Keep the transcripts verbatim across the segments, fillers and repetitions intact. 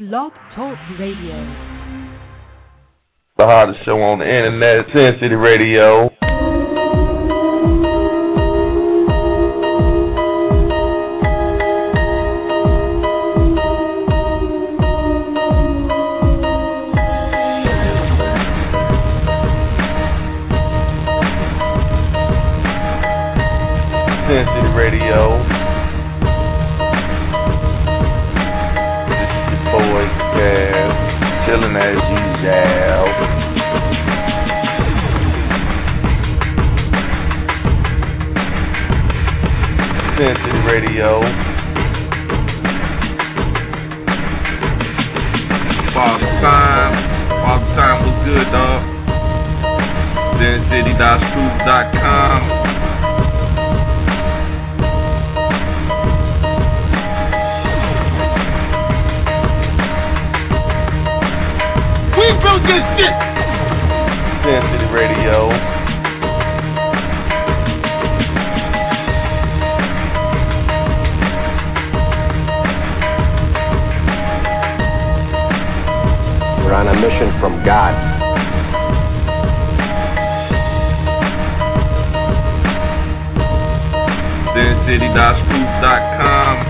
Blog Talk Radio. The hottest show on the internet, Sin City Radio. Sin City Radio. This is your boy, Cass, chilling as usual. Sin City Radio. Father Time. Father Time was good, dog. Sin City dot truth dot com. We built this shit. Sin City Radio. We're on a mission from God. Sin City dot truth dot com.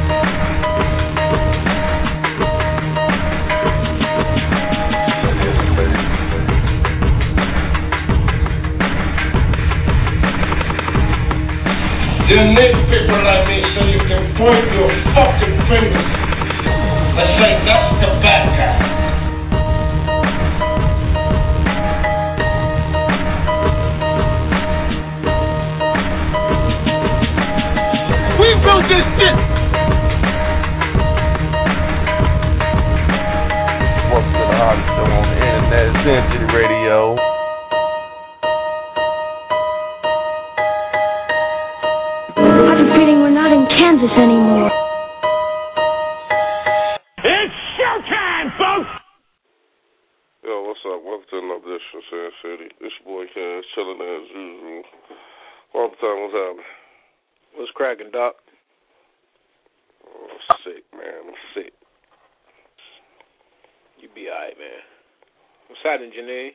You need people like me so you can point your fucking fingers and say that's the bad guy. We built this shit. Welcome to the hottest show on the internet, Sin City Radio. Kansas anymore. It's showtime, folks! Yo, what's up? Welcome to another edition of Sin City. It's your boy Cass, chilling as usual. All the time, what's happening? What's cracking, Doc? Oh, I'm sick, man. I'm sick. You be alright, man. What's happening, Janine?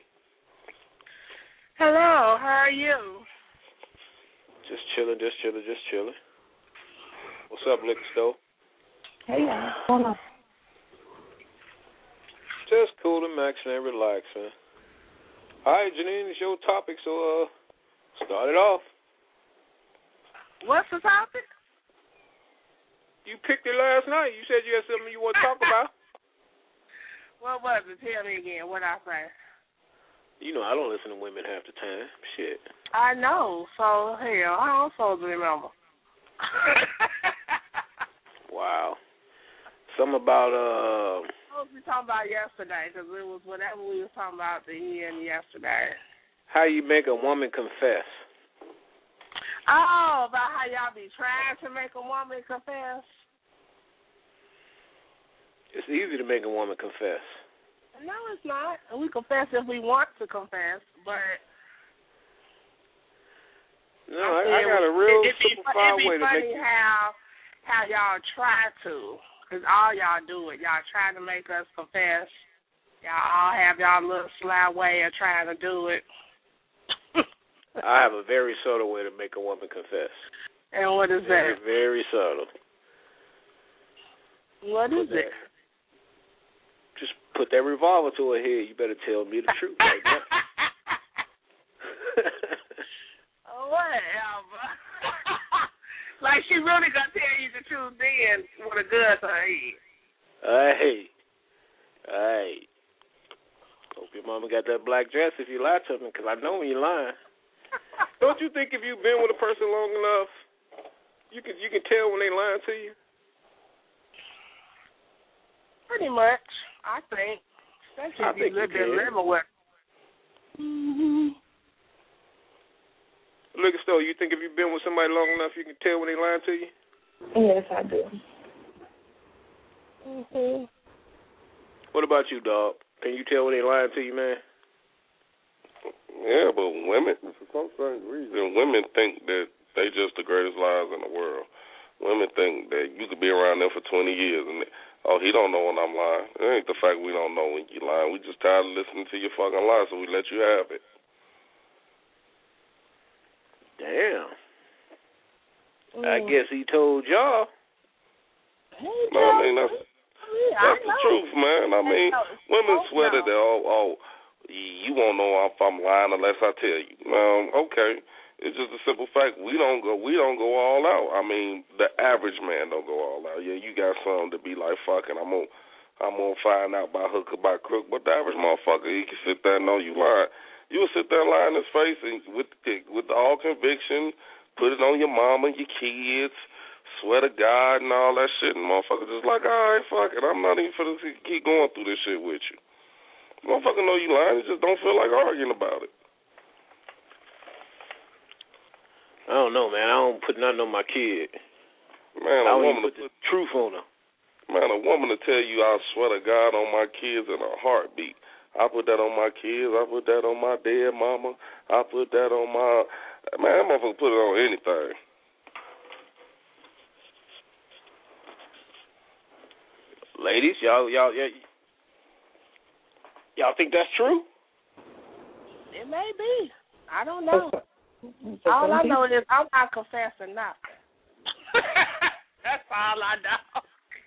Hello, how are you? Just chilling, just chilling, just chilling. What's up, Liquor Store? Hey, y'all. What's going on? Just cool and maxing and relaxing. All right, Janine, it's your topic, so uh, start it off. What's the topic? You picked it last night. You said you had something you want to talk about. What was it? Tell me again. What I say? You know, I don't listen to women half the time. Shit. I know. So, hell, I don't supposed to remember. Wow. Something about, uh... What was we talking about yesterday? Because it was whatever we was talking about the end yesterday. How you make a woman confess. Oh, about how y'all be trying to make a woman confess? It's easy to make a woman confess. No, it's not. We confess if we want to confess, but... No, I, I got a real it, it simplified be, way to make it. It'd be funny it. how, how y'all try to, because all y'all do it. Y'all try to make us confess. Y'all all have y'all little sly way of trying to do it. I have a very subtle way to make a woman confess. And what is very, that? Very subtle. What is it? Just put that revolver to her head. You better tell me the truth right now. Whatever. Like she really gonna tell you the truth then with a gun to her head. Hey. Hey. Hope your mama got that black dress if you lie to me, because I know when you're lying. Don't you think if you've been with a person long enough, you can you can tell when they lying to you? Pretty much, I think. Especially I if think you live you in living with. Mm-hmm. Liquor Store, you think if you've been with somebody long enough, you can tell when they lying to you? Yes, I do. Mm-hmm. What about you, dog? Can you tell when they lying to you, man? Yeah, but women, for some strange reason, women think that they just the greatest liars in the world. Women think that you could be around them for twenty years and oh, he don't know when I'm lying. It ain't the fact we don't know when you lying. We just tired of listening to your fucking lies, so we let you have it. Damn. Mm. I guess he told y'all. He No, I mean, that's, yeah, that's I the know. truth, man. I mean, women Oh, swear that no. they, oh, oh, you won't know if I'm lying unless I tell you. Um, okay. It's just a simple fact. We don't go. We don't go all out. I mean, the average man don't go all out. Yeah, you got some to be like, fucking, I'm gonna, I'm gonna find out by hook or by crook. But the average motherfucker, he can sit there and know you lying. You will sit there and lie in his face and with with all conviction, put it on your mama, your kids, swear to God and all that shit. And motherfucker just like, all right, fuck it. I'm not even finna keep going through this shit with you. Motherfucker know you lying. You just don't feel like arguing about it. I don't know, man. I don't put nothing on my kid. Man, I a don't woman even put the truth on her. Man, a woman to tell you I swear to God on my kids in a heartbeat. I put that on my kids. I put that on my dead mama. I put that on my... Man, that motherfucker put it on anything. Ladies, y'all, y'all, y'all, y'all think that's true? It may be. I don't know. All I know is I'm not confessing nothing. That's all I know.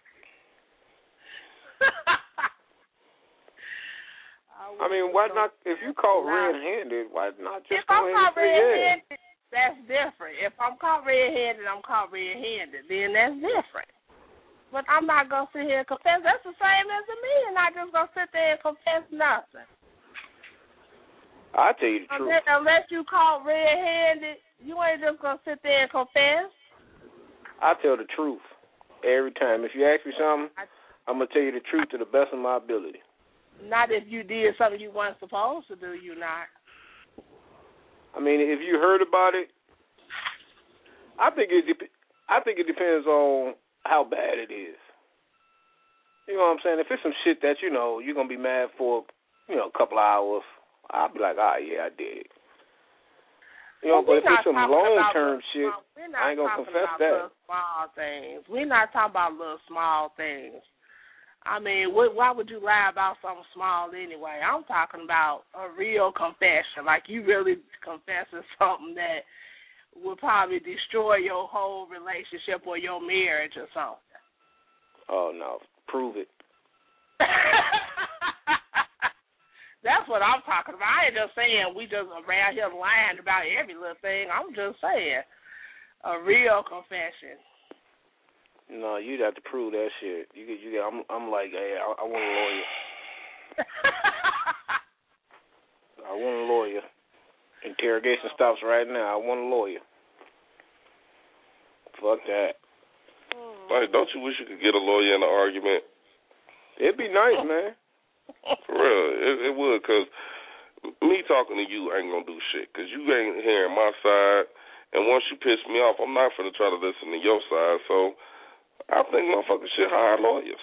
I mean, why not? If you caught red-handed, why not just if go I'm ahead caught and say yeah? red-handed, that's different. If I'm caught red-handed, I'm caught red-handed. Then that's different. But I'm not gonna sit here and confess. That's the same as me, and I just gonna sit there and confess nothing. I'll tell you the truth. Unless, unless you caught red-handed, you ain't just gonna sit there and confess. I tell the truth every time. If you ask me something, I, I'm gonna tell you the truth to the best of my ability. Not if you did something you weren't supposed to do. You not. I mean, if you heard about it, I think it. Dep- I think it depends on how bad it is. You know what I'm saying? If it's some shit that you know you're gonna be mad for, you know, a couple of hours, I'll be like, ah, yeah, I did. You know, well, but if it's some long-term little, shit, I ain't gonna confess about that. Little small things. We're not talking about little small things. I mean, what, why would you lie about something small anyway? I'm talking about a real confession, like you really confessing something that would probably destroy your whole relationship or your marriage or something. Oh, no. Prove it. That's what I'm talking about. I ain't just saying we just around here lying about every little thing. I'm just saying a real confession. No, you'd have to prove that shit. You get, you get. I'm, I'm like, hey, I, I want a lawyer. I want a lawyer. Interrogation stops right now. I want a lawyer. Fuck that. Like, don't you wish you could get a lawyer in an argument? It'd be nice, man. For real, it, it would, because me talking to you ain't going to do shit, because you ain't hearing my side, and once you piss me off, I'm not going to try to listen to your side, so I think motherfuckers should hire lawyers.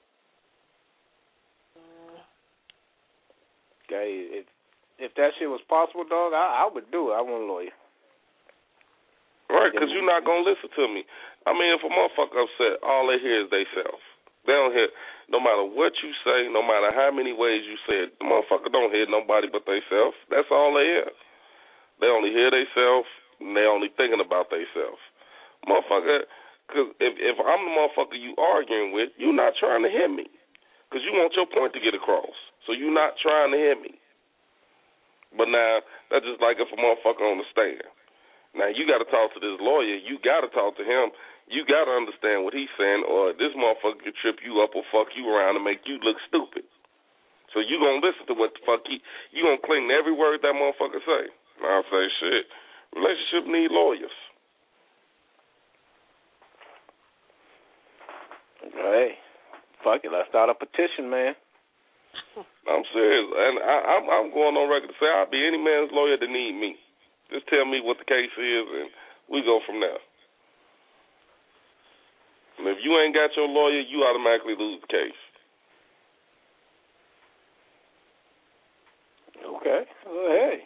Okay, if, if that shit was possible, dog, I, I would do it. I want a lawyer. Right, because you're not going to listen to me. I mean, if a motherfucker upset, all they hear is they self. They don't hear, no matter what you say, no matter how many ways you say it, the motherfucker don't hear nobody but they self. That's all they hear. They only hear they self, and they only thinking about they self. Motherfucker, because if, if I'm the motherfucker you arguing with, you're not trying to hear me, because you want your point to get across. So you're not trying to hear me. But now, that's just like if a motherfucker on the stand. Now, you got to talk to this lawyer. You got to talk to him. You got to understand what he's saying, or this motherfucker could trip you up or fuck you around and make you look stupid. So you going to listen to what the fuck he, you going to cling to every word that motherfucker say. And I'll say, shit, relationship need lawyers. Hey, fuck it, let's start a petition, man. I'm serious, and I, I'm, I'm going on record to say I'll be any man's lawyer that need me. Just tell me what the case is, and we go from there. And if you ain't got your lawyer, you automatically lose the case. Okay. Well, hey.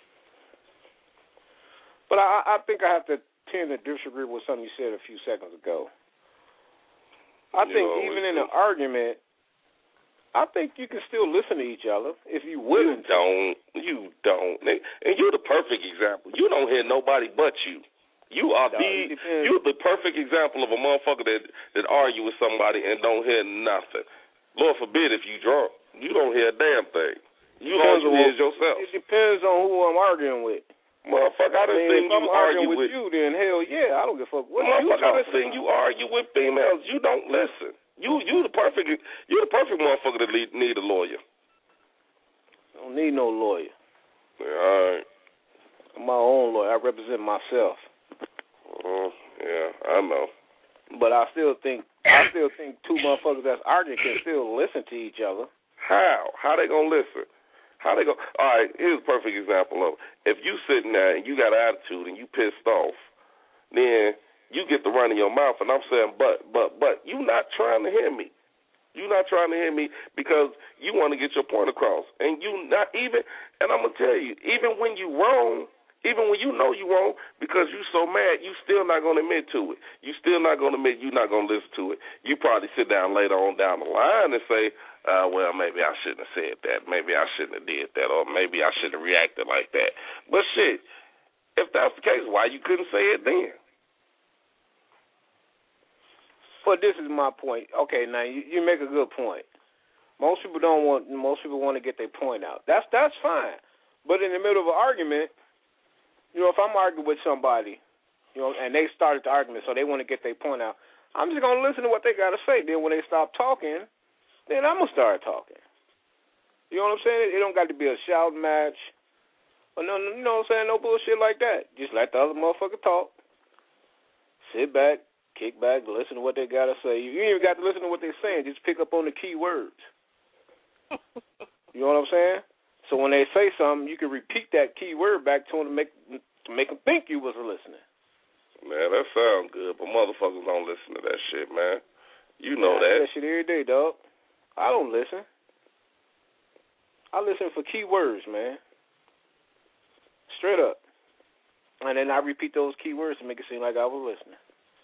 But I, I think I have to tend to disagree with something you said a few seconds ago. I You think always even in do. an argument, I think you can still listen to each other if you willing You don't. You don't. And you're the perfect example. You don't hear nobody but you. You are No, the it depends. you're the perfect example of a motherfucker that, that argue with somebody and don't hear nothing. Lord forbid if you drunk. You don't hear a damn thing. You all Depends you on hear what- is yourself. It depends on who I'm arguing with. Motherfucker, I I done mean, seen if you I'm argue arguing with, with you, then hell yeah, I don't give a fuck what you Motherfucker, I talking done seen about. you argue with females. You don't listen. You you the perfect you the perfect motherfucker that lead, need a lawyer. I don't need no lawyer. Yeah, all right. I'm my own lawyer. I represent myself. Uh, yeah, I know. But I still think I still think two motherfuckers that's arguing can still listen to each other. How? How they gonna listen? How they go? All right, here's a perfect example of if you sitting there and you got an attitude and you pissed off, then you get to running your mouth and I'm saying, but, but, but, you not trying to hear me. You not trying to hear me because you want to get your point across. And you not even, and I'm going to tell you, even when you wrong, even when you know you wrong, because you so mad, you still not going to admit to it. You still not going to admit you're not going to listen to it. You probably sit down later on down the line and say, uh, well, maybe I shouldn't have said that. Maybe I shouldn't have did that. Or maybe I shouldn't have reacted like that. But shit, if that's the case, why you couldn't say it then? But this is my point. Okay, now you, you make a good point. Most people don't want. Most people want to get their point out. That's that's fine. But in the middle of an argument, you know, if I'm arguing with somebody, you know, and they started the argument, so they want to get their point out, I'm just gonna listen to what they gotta say. Then when they stop talking, then I'm gonna start talking. You know what I'm saying? It don't got to be a shout match. Or no, you know what I'm saying? No bullshit like that. Just let the other motherfucker talk. Sit back, kick back, listen to what they got to say. You ain't even got to listen to what they're saying. Just pick up on the key words. You know what I'm saying? So when they say something, you can repeat that key word back to them to make, to make them think you was listening. Man, that sounds good, but motherfuckers don't listen to that shit, man. You know yeah, I that. do that shit every day, dog. I don't listen. I listen for key words, man. Straight up. And then I repeat those key words to make it seem like I was listening.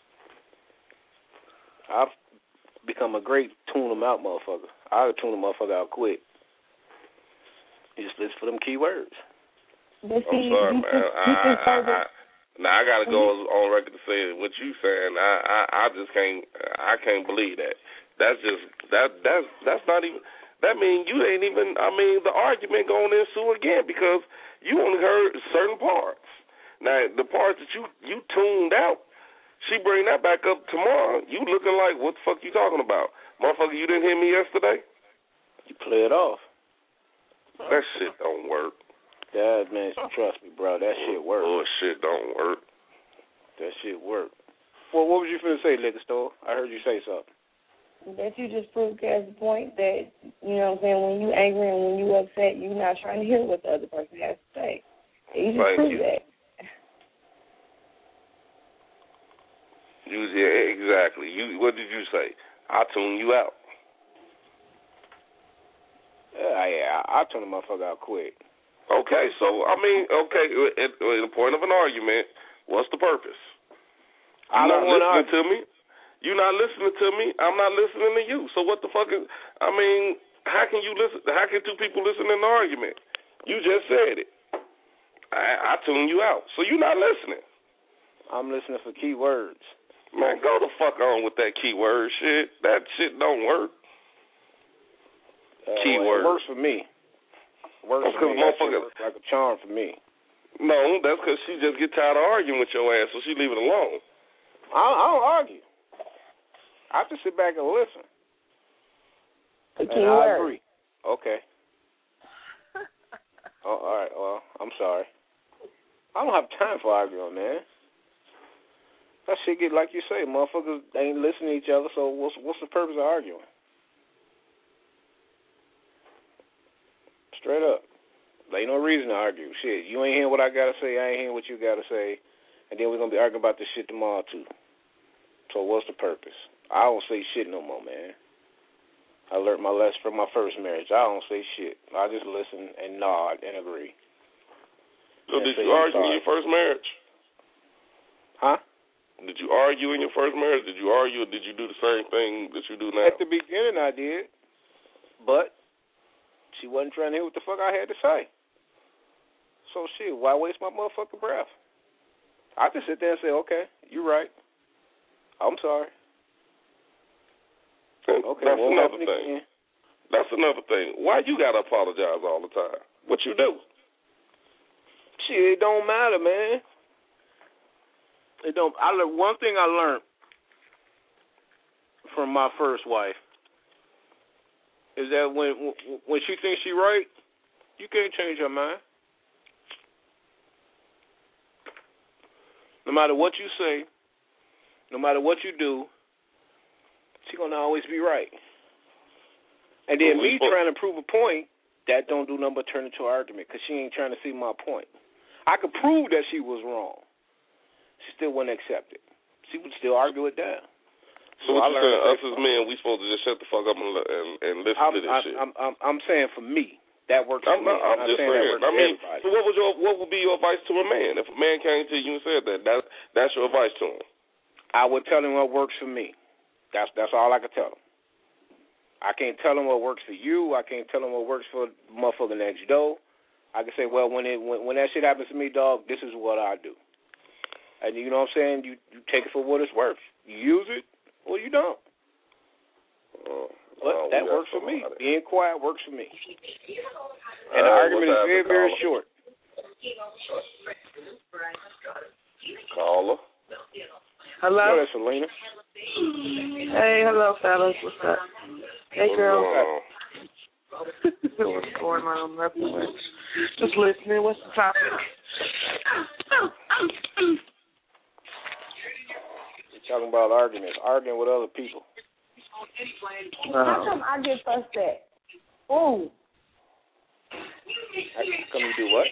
I've become a great tune them out motherfucker. I'll tune a motherfucker out quick. You just listen for them key words. I'm sorry, man. I, I, I, I, now I gotta go on record to say what you saying. I, I, I just can't. I can't believe that. That's just that. That's that's not even. That means you ain't even. I mean, the argument going to ensue again because you only heard certain parts. Now the parts that you you tuned out, she bring that back up tomorrow. You looking like what the fuck you talking about, motherfucker? You didn't hear me yesterday. You play it off. That shit don't work. That man, trust me, bro. That shit work. Oh, shit don't work. That shit work. Well, what was you finna say, Liquor Store? I heard you say something. That you just proved as the point that, you know what I'm saying, when you angry and when you upset, you're not trying to hear what the other person has to say. You just Thank proved you. that. You, yeah, exactly. You, what did you say? I tune you out. Yeah, yeah, I, I turn the motherfucker out quick. Okay, so, I mean, okay, at, at the point of an argument, what's the purpose? I You're don't not want listening to to me. You're not listening to me. I'm not listening to you. So what the fuck is, I mean, how can you listen, how can two people listen in an argument? You just said it. I, I tune you out. So you're not listening. I'm listening for key words. Man, go the fuck on with that keyword shit. That shit don't work. Uh, Keyword. It works for me. Works for me. That shit works like a charm for me. No, that's because she just get tired of arguing with your ass, so she leave it alone. I, I don't argue. I just sit back and listen. The and key I word. agree. Okay. Oh, all right. Well, I'm sorry. I don't have time for arguing, man. That shit get like you say, motherfuckers ain't listening to each other. So what's what's the purpose of arguing? Straight up. There ain't no reason to argue. Shit, you ain't hearing what I gotta say. I ain't hearing what you gotta say, and then we're gonna be arguing about this shit tomorrow too. So what's the purpose? I don't say shit no more, man. I learned my lesson from my first marriage. I don't say shit. I just listen and nod and agree. So and did say you I'm argue in sorry. your first marriage? Huh? Did you argue in your first marriage? Did you argue or did you do the same thing that you do now? At the beginning, I did. But she wasn't trying to hear what the fuck I had to say. So, shit, why waste my motherfucking breath? I just sit there and say, okay, you're right. I'm sorry. And okay, that's well, another thing. Again. That's another thing. Why you got to apologize all the time? What you do? Shit, it don't matter, man. It don't. I one thing I learned from my first wife is that when when she thinks she's right, you can't change her mind. No matter what you say, no matter what you do, she's gonna always be right. And then me trying to prove a point, that don't do nothing but turn into an argument because she ain't trying to see my point. I could prove that she was wrong. She still wouldn't accept it. She would still argue it down. So, so what you saying? Us as men, we supposed to just shut the fuck up and, and, and listen I'm, to this I'm, shit. I'm, I'm, I'm saying for me, that works I'm for not, me. I'm, I'm just saying. saying I mean, everybody. so what was your what would be your advice to a man if a man came to you and said that? That that's your advice to him. I would tell him what works for me. That's that's all I could tell him. I can't tell him what works for you. I can't tell him what works for the motherfucker next door. I can say, well, when it when, when that shit happens to me, dog, this is what I do. And you know what I'm saying? You you take it for what it's worth. You use it or you don't. Uh, but well, that works for me. Being quiet works for me. And uh, the argument is very, very short. Caller. Hello? Hello, that's Selena. Hey, hello, fellas. What's up? Hey, girl. What's going on? Nothing much. Just listening. What's the topic? We're talking about arguments. Arguing with other people. How come I get fussed at? Ooh. How come you do what?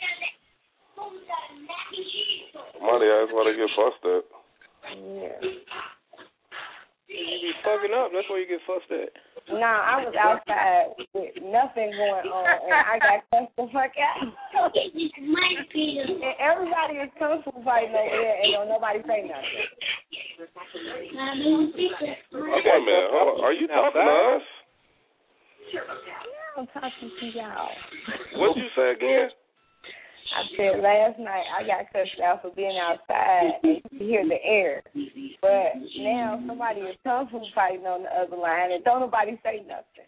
Somebody asked why they get fussed at. Yeah. You be fucking up. That's why you get fussed at. Nah, I was outside with nothing going on, and I got cussed the fuck out. And everybody is kung fu fighting over there, and don't nobody say nothing. Okay, man. Are you talking to us? Yeah, I'm talking to y'all. What did you say again? I said last night I got cussed out for being outside and you could hear the air. But now somebody is kung fu fighting on the other line and don't nobody say nothing.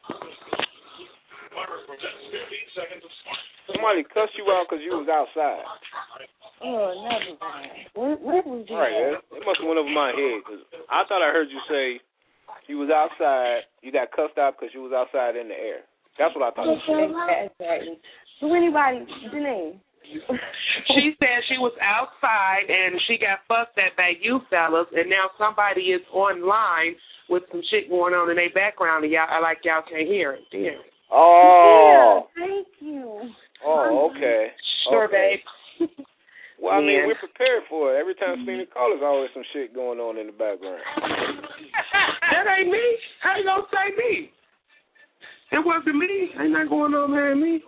Somebody cussed you out because you was outside. Oh, never mind. Where, where was you? All right, it, it must have went over my head because I thought I heard you say you was outside, you got cussed out because you was outside in the air. That's what I thought you said. Exactly. So anybody, Janine? She said she was outside and she got fussed at by you fellas, and now somebody is online with some shit going on in their background, and y'all, I like y'all can't hear it. Damn. Oh. Yeah, thank you. Oh, okay. Sure, okay. babe. Well, I mean, Man. we're prepared for it. Every time Selena calls, there's always some shit going on in the background. That ain't me. How you gonna say me? It wasn't me. Ain't nothing going on behind me.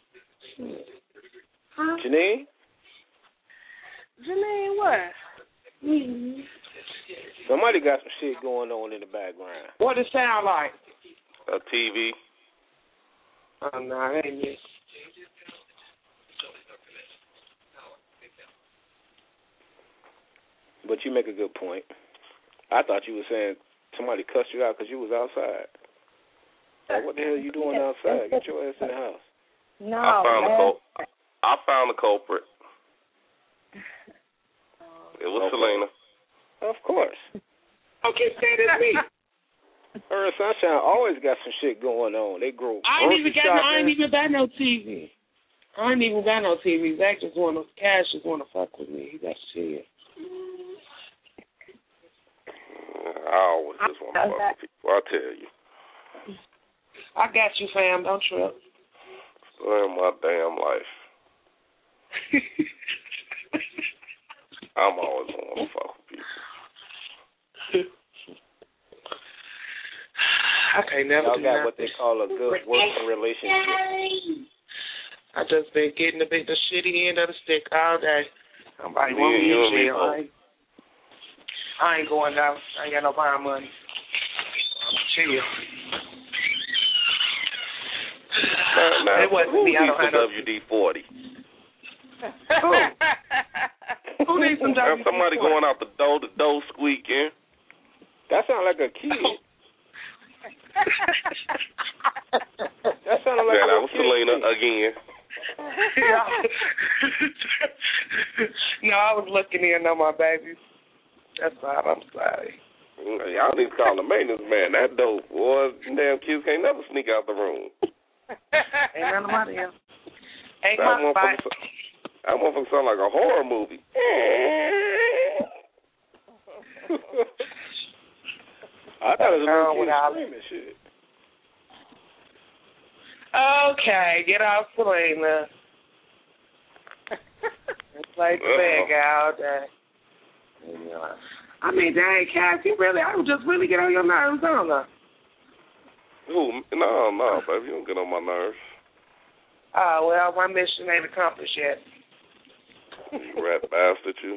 Huh? Janine? Janine, what? Mm-hmm. Somebody got some shit going on in the background. What it sound like? A T V. Oh, no, that ain't me. But you make a good point. I thought you were saying somebody cussed you out because you was outside. Like, what the hell are you doing outside? Get your ass in the house. No, I found the cul- I found the culprit. It was Okay. Selena. Of course. Okay, say it as me. Her and Sunshine always got some shit going on. They grow. I ain't even got no, I ain't shopping. even got no T V. I ain't even got no T V. Zach just wanna Cash just wanna fuck with me. He got shit. I always just want to fuck with people. I tell you. I got you, fam. Don't trip. In my damn life. I'm always want to fuck with people. I can't never Y'all do got nothing. what they call a good working relationship. I just been getting the big, the shitty end of the stick all day. Somebody Me want and me you in and me jail. both. Right? I ain't going out. I ain't got no buying money. I'm chill. Now, now, It wasn't who me. I needs don't some have no- W D forty? Who? Who needs some W D forty? Somebody going out the door, the door squeaking. That sounds like a kid. That sounded like yeah, a that was kid. Selena again. No, I was looking in on my babies. That's all. I'm sorry. Y'all need to call the maintenance man. That dope, boy. Damn kids can't never sneak out the room. Ain't none of my damn. Ain't That my motherfucker, spot. that motherfucker sound like a horror movie. I thought it was a Oh, little kid without- screaming shit. Okay, get off Selena. It's like the bad guy all day. Yeah. I mean, dang, Cass, you really, I would just really get on your nerves, don't I? Who? No, no, baby. You don't get on my nerves. Oh, well, my mission ain't accomplished yet. You rat bastard, you.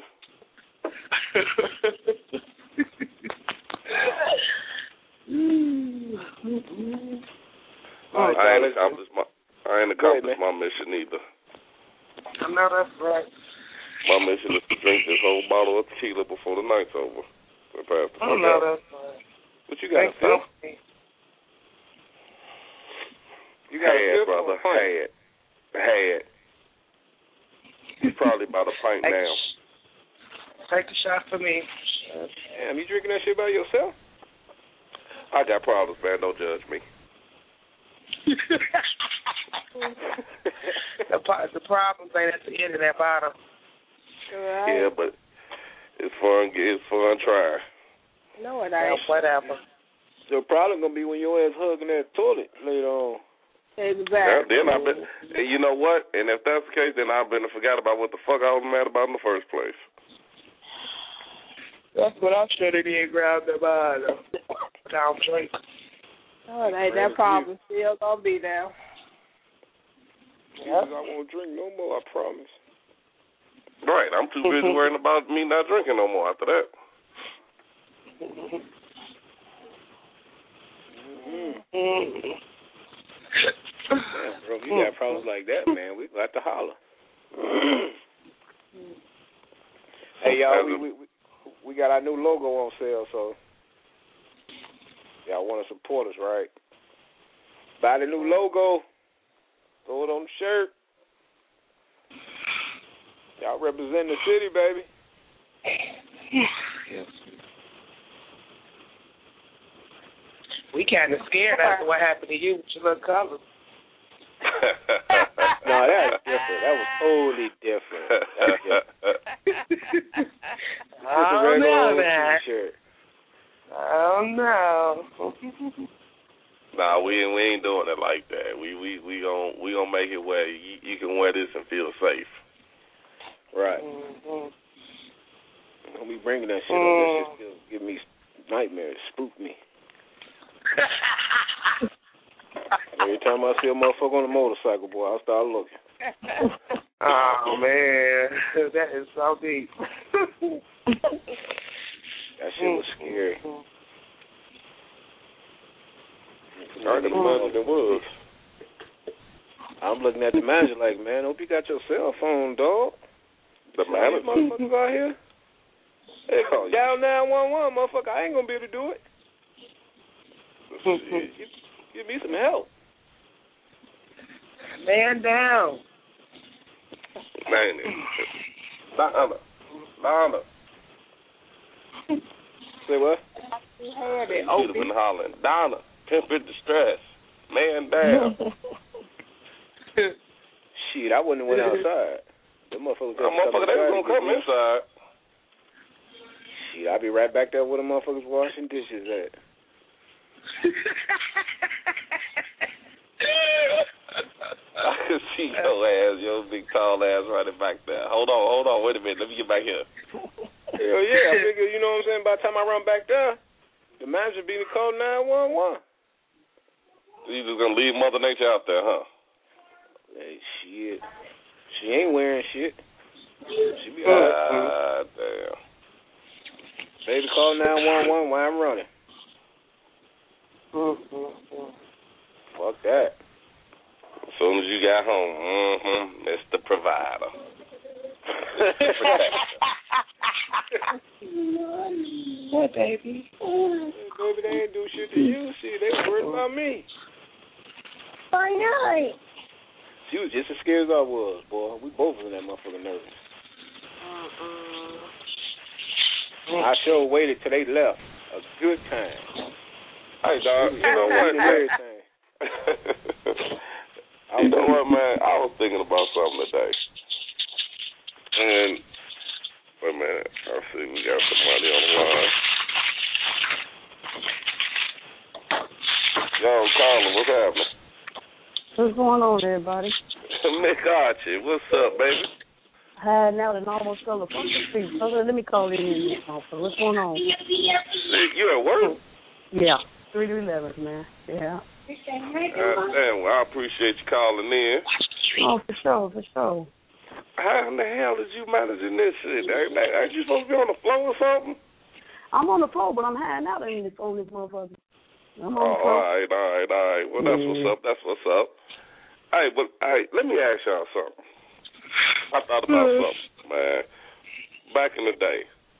All right, I ain't let's- accomplished my I ain't Go ahead, accomplished my mission either. I know that's right. My mission is to drink this whole bottle of tequila before the night's over. And pass the I fuck know out. that's right. What you got, Thanks, Phil? Sophie. You got a Had, fifth brother. or a pint? Had. Had. It's probably about a pint Take, now. take a shot for me. Damn, you drinking that shit by yourself? I got problems, man. Don't judge me. the, the problems ain't at the end of that bottle. Right. Yeah, but it's fun. It's fun trying. No, it Yeah, ain't. whatever. The problem gonna be when your ass hugging that toilet later on. Exactly. Now, then I been, and you know what? And if that's the case, then I've been to forgot about what the fuck I was mad about in the first place. That's what I should have did, grab the bottle. Down drink. Oh, it ain't that problem still gonna be there. Jesus, I won't drink no more, I promise. Right. I'm too busy worrying about me not drinking no more after that. Mm-hmm. Damn, bro, if you got problems like that, man, we got to holler. Hey, y'all, we, we we we got our new logo on sale, so y'all want to support us, right? Buy the new logo, throw it on the shirt. Y'all represent the city, baby. Yes. We kind of scared after what happened to you with your little color. No, that's different. That was totally different. That's different. I don't know that. T-shirt. I don't know. Nah, we ain't we ain't doing it like that. We we we gon' we gonna make it where you, you can wear this and feel safe. Right. Mm-hmm. Don't be bringing that shit Mm. up. That shit still give me nightmares. Spook me. Every time I see a motherfucker on a motorcycle, boy, I'll start looking. Oh, man. That is so deep. That shit was scary. I can imagine it was. I'm looking at the manager like, man, hope you got your cell phone, dog. The These manager? motherfuckers out here. Hey, Oh, dial nine one one, motherfucker. I ain't gonna be able to do it. Shit. Give, give me some help. Man down. Man, Donna, Donna. Say what? You had it You should have been hollering. Donna, pimp in distress. Man down. Shit, I wouldn't have went outside. The motherfuckers That motherfucker, they was gonna come inside. inside. Shit, I'll be right back there where the motherfuckers washing dishes at. I could see your ass, your big tall ass running back there. Hold on, hold on, wait a minute. Let me get back here. Hell yeah, I figure, you know what I'm saying, by the time I run back there, the manager be to call nine one one. You just gonna leave Mother Nature out there, huh? Hey, shit. She ain't wearing shit. She be God damn. Baby, call nine one one while I'm running. Mm-hmm. Fuck that. As soon as you got home, mm-hmm, Mister Provider. What, baby? Hey, baby, they ain't do shit to you. Shit, they was worried about me. I know. She was just as scared as I was, boy. We both was in that motherfucker nervous. Uh-uh. I sure waited till they left. A good time. Hey, dog, you know what, man? You know what, man? I was thinking about something today. And, wait a minute. Let's see. We got somebody on the line. Young Colin, what's happening? What's going on, everybody? Mick Archie, what's up, baby? Hiding out and almost fell the fucking street. So let me call in. What's going on? You at work? Yeah, three to eleven, man. Yeah. Uh, damn, well, I appreciate you calling in. Oh, for sure, for sure. How in the hell is you managing this shit? Ain't, ain't you supposed to be on the floor or something? I'm on the floor, but I'm hiding out in this on this motherfucker. I'm on oh, the floor. all right, all right, all right. Well, that's yeah. what's up. That's what's up. Hey, but hey, let me ask y'all something. I thought about mm. something, man. Back in the day.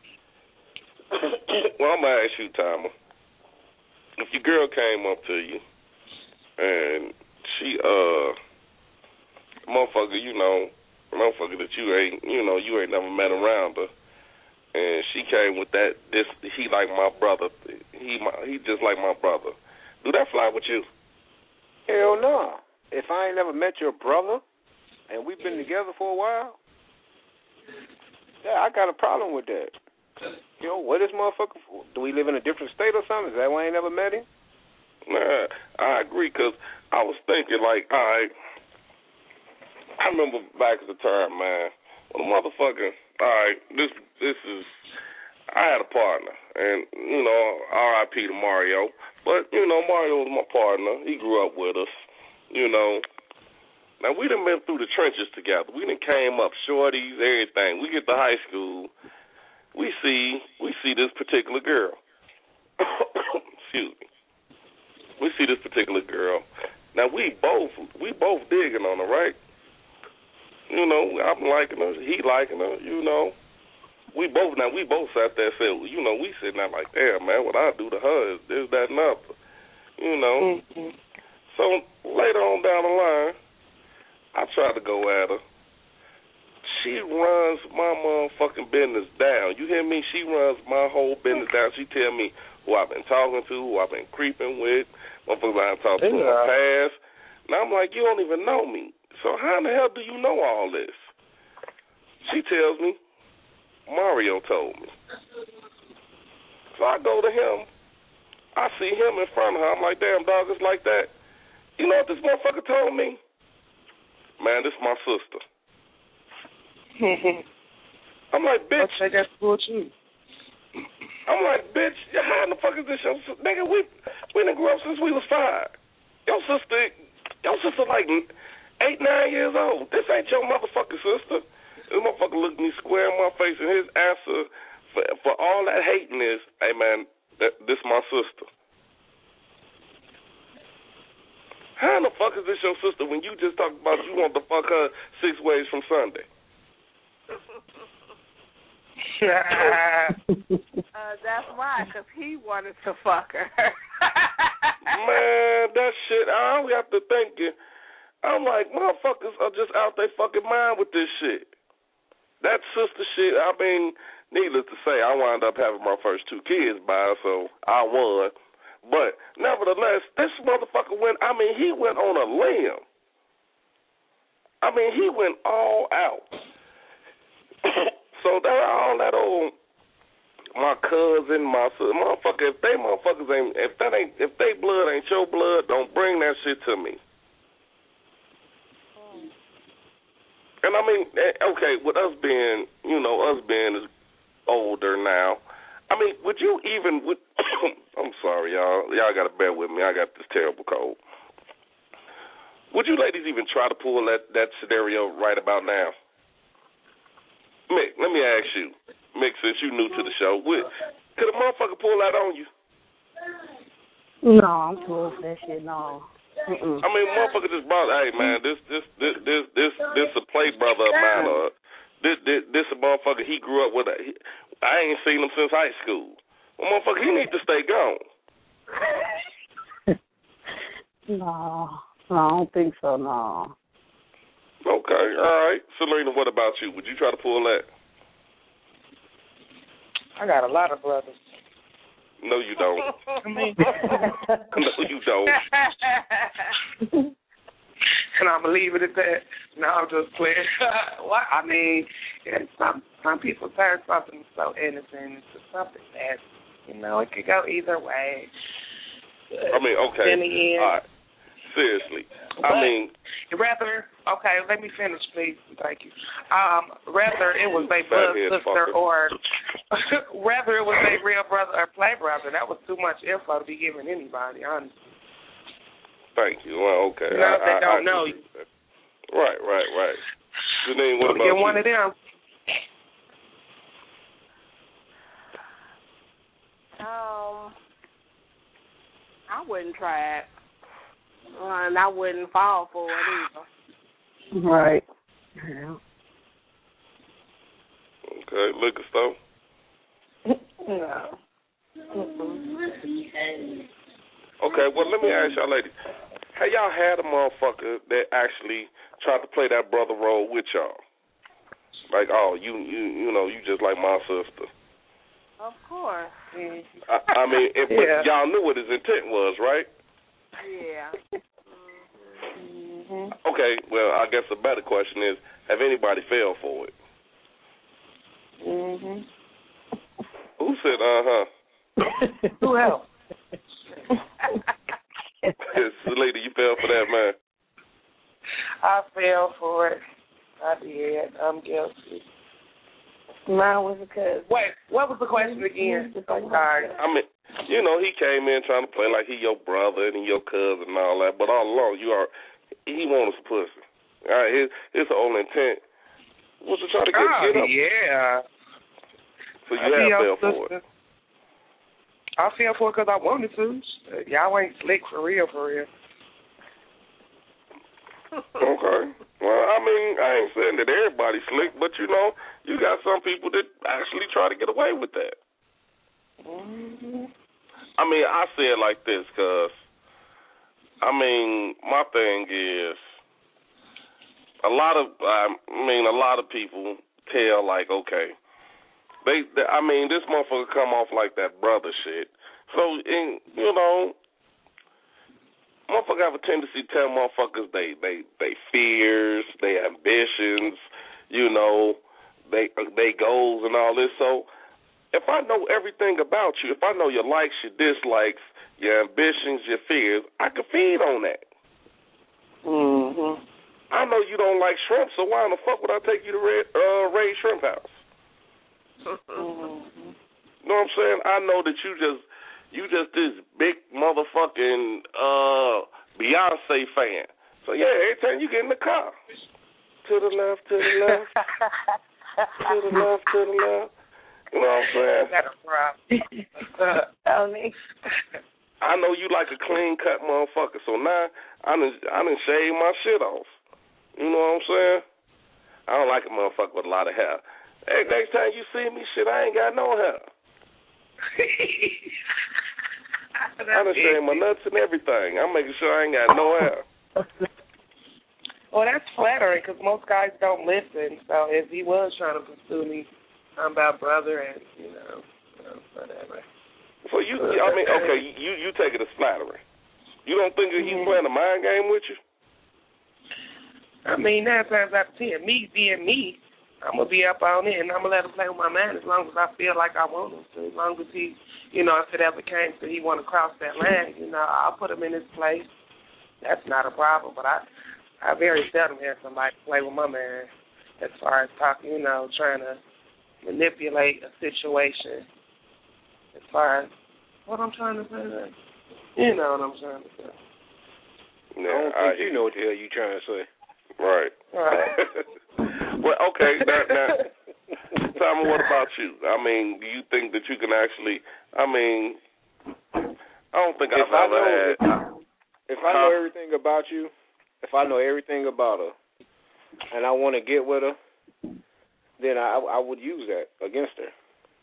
Well, I'm gonna ask you, Timer. If your girl came up to you and she, uh, motherfucker, you know, motherfucker that you ain't, you know, you ain't never met around her, and she came with that, this, he like my brother, he my, he just like my brother. Do that fly with you? Hell no. If I ain't never met your brother and we've been together for a while, yeah, I got a problem with that. You know, what is motherfucker for? Do we live in a different state or something? Is that why I ain't never met him? Nah, I agree, because I was thinking, like, all right, I remember back at the time, man, when a motherfucker, all right, this this is, I had a partner, and, you know, R I P to Mario, but, you know, Mario was my partner. He grew up with us, you know. Now, we done been through the trenches together. We done came up, shorties, everything. We get to high school, we see, we see this particular girl. Excuse me. We see this particular girl. Now, we both, we both digging on her, right? You know, I'm liking her, he liking her, you know. We both, now, we both sat there and said, you know, we sitting there like, damn, man, what I do to her is this, that, and other. You know. Mm-hmm. So, later on down the line, I tried to go at her. She runs my motherfucking business down. You hear me? She runs my whole business down. She tell me who I've been talking to, who I've been creeping with, motherfuckers I done talked to in the past. Now, I'm like, you don't even know me. So how in the hell do you know all this? She tells me, Mario told me. So I go to him. I see him in front of her. I'm like, damn, dog, it's like that. You know what this motherfucker told me? Man, this is my sister. I'm like, bitch. Okay, that's cool too. I'm like, bitch, how in the fuck is this your sister? Nigga, we, we done grew up since we was five. Your sister, your sister like eight, nine years old. This ain't your motherfucking sister. This motherfucker looked me square in my face, and his answer for, for all that hating is, hey, man, that, this my sister. How in the fuck is this your sister when you just talked about you want to fuck her six ways from Sunday? uh, that's why, because he wanted to fuck her. Man, that shit, I don't have to think it. I'm like, motherfuckers are just out their fucking mind with this shit. That sister shit, I mean, needless to say, I wound up having my first two kids by her, so I won. But nevertheless, this motherfucker went, I mean, he went on a limb. I mean, he went all out. So that all that old, my cousin, my sister, motherfucker, if they motherfuckers ain't, if that ain't, if they blood ain't your blood, don't bring that shit to me. And I mean, okay, with us being, you know, us being older now, I mean, would you even, would, I'm sorry, y'all, y'all got to bear with me, I got this terrible cold. Would you ladies even try to pull that, that scenario right about now? Mick, let me ask you, Mick, since you new to the show, would, Could a motherfucker pull that on you? No, I'm too old for that shit. No. Mm-mm. I mean, motherfucker just brought, hey man, this this this this this this a play brother of mine, or this this this a motherfucker he grew up with. A, he, I ain't seen him since high school. Well, motherfucker, he need to stay gone. No, no, I don't think so. No. Okay, all right, Selena, what about you? Would you try to pull that? I got a lot of brothers. No, you don't. I mean, no, you don't. And I'm gonna leave it at that. No, I'm just playing. Well, I mean, yeah, some some people turn something so innocent into something that, you know, it could go either way. I mean, okay. In the end, all right. Seriously. But I mean, rather, okay, let me finish, please. Thank you. Um, rather it was their blood sister, or rather it was their real brother or play brother. That was too much info to be given anybody, honestly. Thank you. Well, okay. You know, I, they I, don't I know you. Right, right, right. Janine, what about Get you? one of them. Um, I wouldn't try it. Uh, and I wouldn't fall for it either. Right. Yeah. Okay, liquor store. No. Okay, well, let me ask y'all ladies. Have y'all had a motherfucker that actually tried to play that brother role with y'all? Like, oh, you you you know, you just like my sister. Of course. I, I mean, it, but Yeah. y'all knew what his intent was, right? Yeah. Mm-hmm. Okay, well, I guess a better question is, have anybody fell for it? Mm-hmm. Who said, uh-huh? Who else? Lady, you fell for that, man. I fell for it. I did. I'm guilty. Mine was a cousin. Wait, what was the question again? I'm sorry. I mean, you know, he came in trying to play like he your brother and he your cousin and all that, but all along, you are, he wanted some pussy. All right, his, his whole intent was to try to get, oh, get up. yeah. So you I have feel fell for sister. it. I fell for it because I wanted to. Y'all ain't slick for real, for real. Okay. Well, I mean, I ain't saying that everybody's slick, but, you know, you got some people that actually try to get away with that. Mm-hmm. I mean, I say it like this because, I mean, my thing is, a lot of, I mean, a lot of people tell, like, okay, they, they I mean, this motherfucker come off like that brother shit. So, and, you know, motherfuckers have a tendency to tell motherfuckers they, they, they fears, they ambitions, you know, they they goals and all this. So if I know everything about you, if I know your likes, your dislikes, your ambitions, your fears, I can feed on that. Mm-hmm. I know you don't like shrimp, so why in the fuck would I take you to Red, uh, Ray's Shrimp House? Mm-hmm. You know what I'm saying? I know that you just you just this big motherfucking uh, Beyonce fan. So yeah, every time you get in the car, to the left, to the left, to the left, to the left. You know what I'm saying? Got a problem. I know you like a clean cut motherfucker, so now I done I done shave my shit off. You know what I'm saying? I don't like a motherfucker with a lot of hair. Hey, next time you see me, shit, I ain't got no hair. I done shaved my nuts and everything. I'm making sure I ain't got no hair. Well, that's flattering because most guys don't listen. So if he was trying to pursue me, I'm about brother and, you know, you know whatever. So you, I mean, okay, you you take it as flattering. You don't think that he's Mm-hmm. playing a mind game with you? I mean, nine times out of ten, me being me, I'm going to be up on it, and I'm going to let him play with my mind as long as I feel like I want him to. As long as he, you know, if it ever came to he want to cross that line, you know, I'll put him in his place. That's not a problem. But I, I very seldom hear somebody play with my man as far as talking, you know, trying to manipulate a situation as far as what I'm trying to say. You know what I'm trying to say. Yeah, I don't think I, you know what the hell you trying to say. Right. Right. Well, okay. Now, now, so Simon, what about you? I mean, do you think that you can actually? I mean, I don't think if I've I ever know, had. If, if I know everything about you, if I know everything about her, and I want to get with her, then I I would use that against her.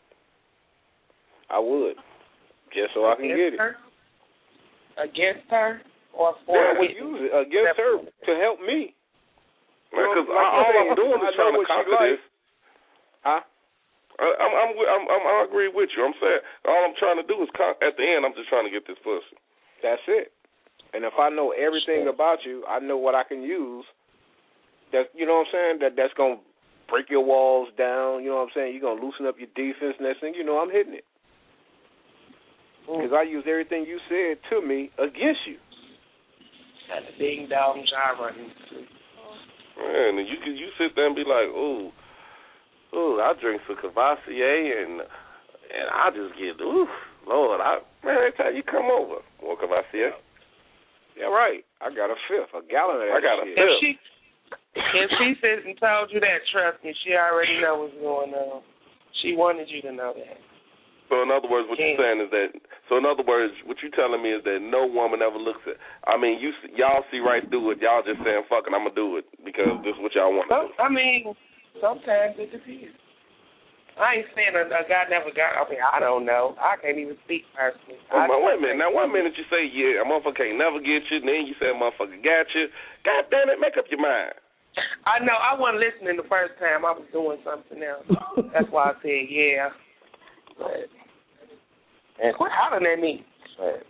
I would, just so I can Against get her? it. Against her or for Yeah, I her? would use it against her to help me. Because like all saying, I'm doing I is know trying to what she conquer like. this. Huh? I, I'm, I'm, I'm, I'm, I agree with you. I'm saying all I'm trying to do is con- at the end, I'm just trying to get this pussy. That's it. And if I know everything about you, I know what I can use. That you know what I'm saying? That that's gonna break your walls down. You know what I'm saying? You're gonna loosen up your defense. Next thing you know, I'm hitting it. Because I use everything you said to me against you. Got the ding dong gyro. Man, and you can you sit there and be like, ooh, ooh, I drink some Cavassier and and I just get, ooh, Lord, I man, every time you come over, more Cavassier. Yeah, right. I got a fifth, a gallon of that I got a shit. fifth. If she, if she said and told you that, trust me, she already know what's going on. She wanted you to know that. So in other words, what Yeah. you're saying is that. So in other words, what you're telling me is that no woman ever looks at. I mean, you y'all see right through it. Y'all just saying, "Fuck it, I'm gonna do it because this is what y'all want to do." I mean, sometimes it depends. I ain't saying a, a guy never got. I mean, I don't know. I can't even speak personally. Well, I, man, wait a minute. Now, one minute you say, "Yeah, a motherfucker can't never get you," and then you say, "A motherfucker got you." God damn it, make up your mind. I know. I wasn't listening the first time. I was doing something else. That's why I said yeah. But and quit hollering at me. But.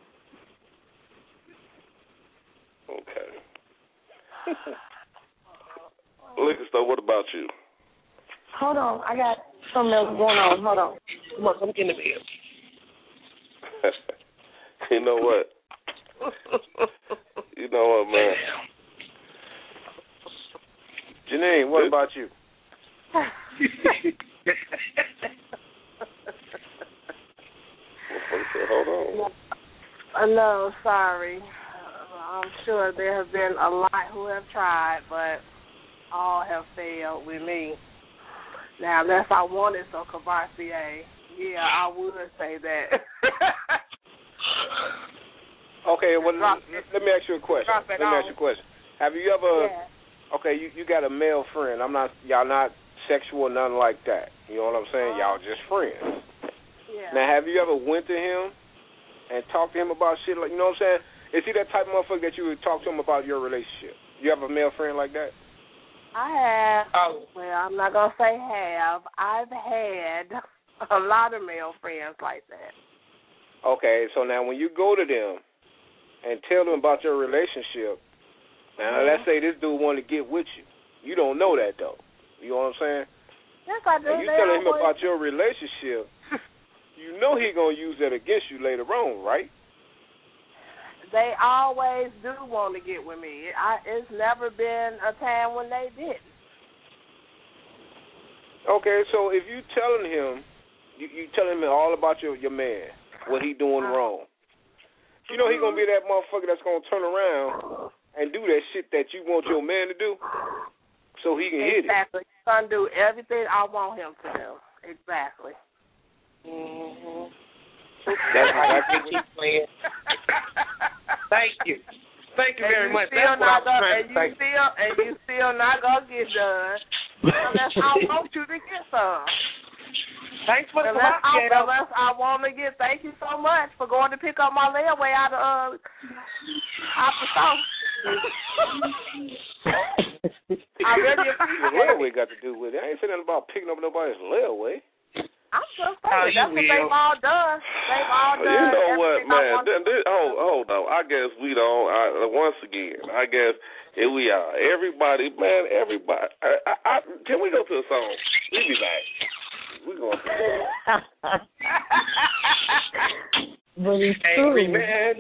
Okay. Liquor store, what about you? Hold on, I got something else going on. Hold on. Come on, come get in the bed. You know what? You know what, man? Janine, what about you? Hold on. Uh, no, sorry. Uh, I'm sure there have been a lot who have tried, but all have failed with me. Now, unless I wanted some Cavassier, yeah, I would say that. Okay, well, let, let me ask you a question. Let me ask you a question. Have you ever? Yeah. Okay, you you got a male friend. I'm not. Y'all not sexual, nothing like that. You know what I'm saying? Y'all just friends. Yeah. Now, have you ever went to him and talked to him about shit like? You know what I'm saying? Is he that type of motherfucker that you would talk to him about your relationship? You have a male friend like that? I have. Oh. Well, I'm not gonna say have. I've had a lot of male friends like that. Okay, so now when you go to them and tell them about your relationship, now Mm-hmm. let's say this dude want to get with you. You don't know that though. You know what I'm saying? Yes, I do. And you They telling him always- about your relationship, you know he gonna use that against you later on, right? They always do want to get with me. I, it's never been a time when they didn't. Okay, so if you telling him, you, you telling him all about your your man, what he doing Uh-huh. wrong. You know he gonna be that motherfucker that's gonna turn around and do that shit that you want your man to do, so he can hit it. Exactly. He's gonna do everything I want him to do. Exactly. Mm-hmm. That's exactly what keep playing. Thank you. Thank you And very you much. still That's what I not was gonna, trying and to you say. still and you still not gonna get done unless I want you to get some. Thanks for the Unless I, Cavassier, though. unless I want to get. Thank you so much for going to pick up my layaway out of uh, out the store. I really What appreciate layaway it. got to do with it? I ain't saying nothing about picking up nobody's layaway. I'm just Oh, saying you that's what will. they've all done. They've all done. You know what, everything I man? want Th- this, hold, hold on. I guess we don't. I, once again, I guess here we are. Everybody, man, everybody. I, I, I, can we go to a song? We'll be back. We going to But it's Angry true. man.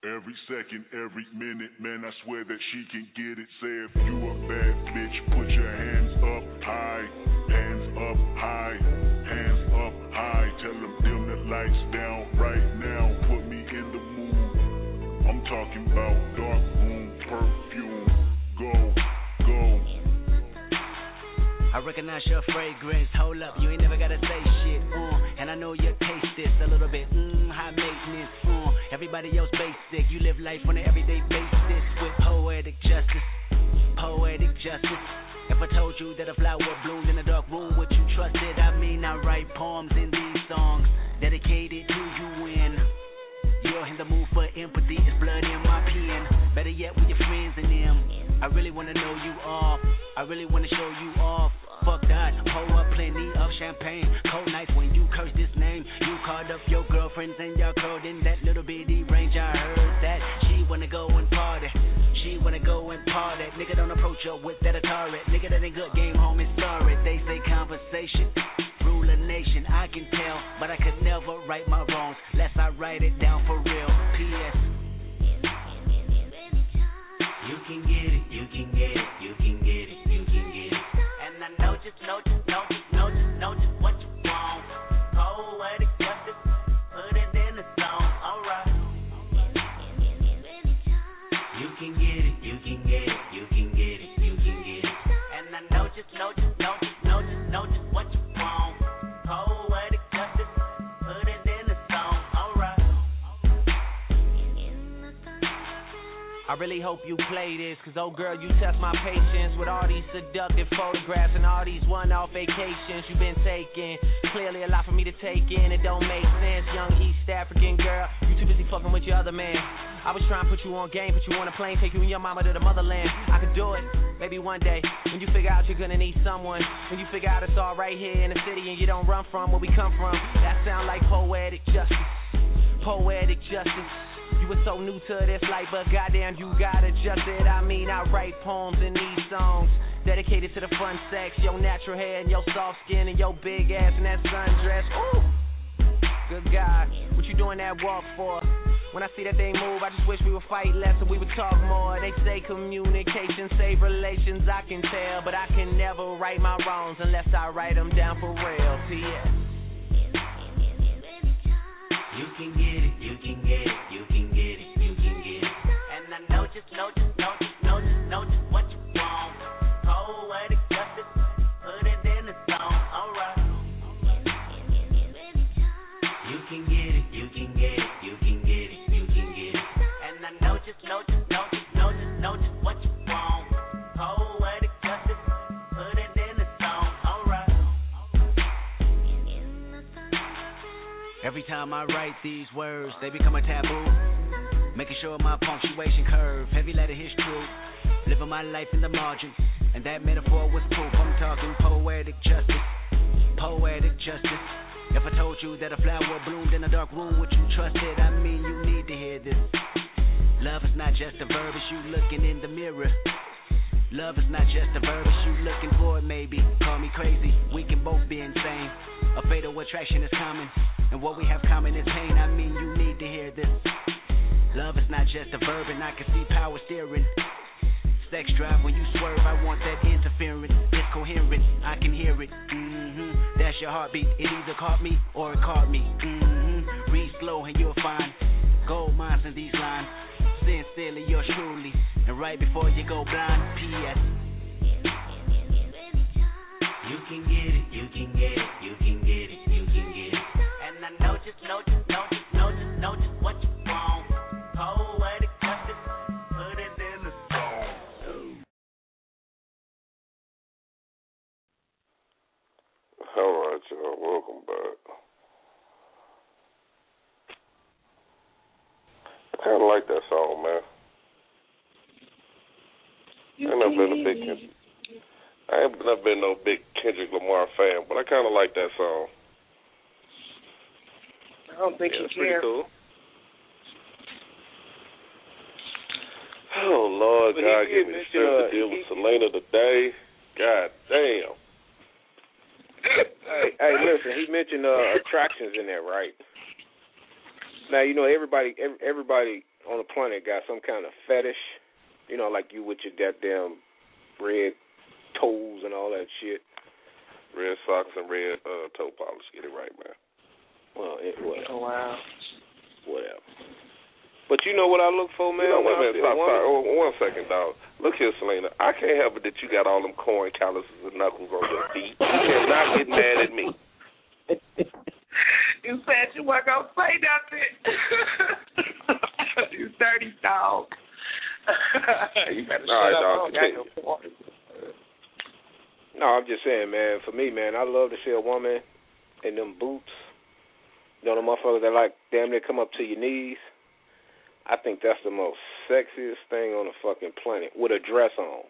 every second, every minute. Man, I swear that she can get it. Say if you a bad bitch, put your hands up high. Hands up high. Hands up high. Tell them dim the lights down right now. Put me in the mood. I'm talking about dark room perfume. Go, go. I recognize your fragrance. Hold up, you ain't never gotta say shit. Uh, and I know you taste this a little bit. Mmm, high maintenance. Uh, everybody else basic. You live life on an everyday basis with poetic justice. Poetic justice. If I told you that a flower bloomed in a dark room, would you trust it? I mean, I write poems in these songs dedicated to you when you're in the mood for empathy. It's blood in my pen. Better yet, with your friends and them. I really wanna know you off. I really wanna show you off. Fuck that, pour up plenty of champagne. Cold nights when you curse this name. You called up your girlfriends and y'all curled in that little bitty range. I heard that she wanna go and party. She wanna go and party. Nigga, don't approach her with that Atari. Nigga, that ain't good game, home is sorry. They say conversation rule a nation. I can tell, but I could never right my wrongs lest I write it down for real. P S You can get it, you can get it, you can get it, you can get it. And I know just, know just, know just, know just, know just what you want. Poetic justice, put it in the song, alright. You can get it, you can get it, you can get it, you can get it. And I know just, know just, know just, know just, know just what you want. Poetic justice, put it in the song, alright. I really hope you play this, cause oh girl, you test my patience with all these seductive photographs and all these one-off vacations you've been taking. Clearly a lot for me to take in, it don't make sense. Young East African girl, you too busy fucking with your other man. I was trying to put you on game, put you on a plane, take you and your mama to the motherland. I could do it, maybe one day, when you figure out you're gonna need someone. When you figure out it's all right here in the city and you don't run from where we come from. That sound like poetic justice, poetic justice. You were so new to this life, but goddamn, you got adjusted. I mean, I write poems in these songs dedicated to the fun sex, your natural hair and your soft skin and your big ass and that sundress. Ooh, good God, what you doing that walk for? When I see that thing move, I just wish we would fight less and we would talk more. They say communication save relations, I can tell, but I can never right my wrongs unless I write them down for real. P S You can get it, you can get it, you can get it, you can get it. And I know just, know just, know just, know just, know just what you want. Poetic justice, put it in the song, alright. You can get it, you can get it, you can get it, you can get it. And I know just, know just, know just, know just, know just what you want. Poetic justice, put it in the song, alright. Every time I write these words, they become a taboo. Making sure my punctuation curve, heavy letter hits true. Living my life in the margin, and that metaphor was proof. I'm talking poetic justice, poetic justice. If I told you that a flower bloomed in a dark room, would you trust it? I mean, you need to hear this. Love is not just a verb, it's you looking in the mirror. Love is not just a verb, it's you looking for it, maybe. Call me crazy, we can both be insane. A fatal attraction is common, and what we have common is pain. I mean, you need to hear this. Love is not just a verb, and I can see power steering. Sex drive when you swerve, I want that interference. It's coherent, I can hear it. Mm-hmm. That's your heartbeat, it either caught me or it caught me. Mm-hmm. Read slow and you'll find gold mines in these lines. Sincerely, yours truly, and right before you go blind. P S You can get it, you can get it, you can get it, you can get it. And I know just, know just, know just, know just, know just what you want. Poetic justice, put it in the song. All right, y'all. Welcome back. I kind of like that song, man. I ain't never been a big Kendrick. I ain't never been no big Kendrick Lamar fan, but I kind of like that song. I don't think yeah, he it's pretty cares. cool. Oh Lord, But God, he give me the strength mentioned, to uh, deal he- with Selena today. God damn. hey, hey, listen, he mentioned uh, attractions in there, right? Now, you know, everybody every, everybody on the planet got some kind of fetish, you know, like you with your goddamn red toes and all that shit. Red socks and red uh, toe polish. Get it right, man. Well, it, whatever. Oh, wow. Whatever. But you know what I look for, man? You know, wait a minute, stop, one... stop. Oh, one second, dog. Look here, Selena. I can't help it that you got all them corn calluses and knuckles on your feet. You cannot get mad at me. You said you weren't going to say nothing. You dirty dog. You better all right, dog. dog. No, I'm just saying, man, for me, man, I love to see a woman in them boots. You know, the motherfuckers that, like, damn near come up to your knees. I think that's the most sexiest thing on the fucking planet. With a dress on.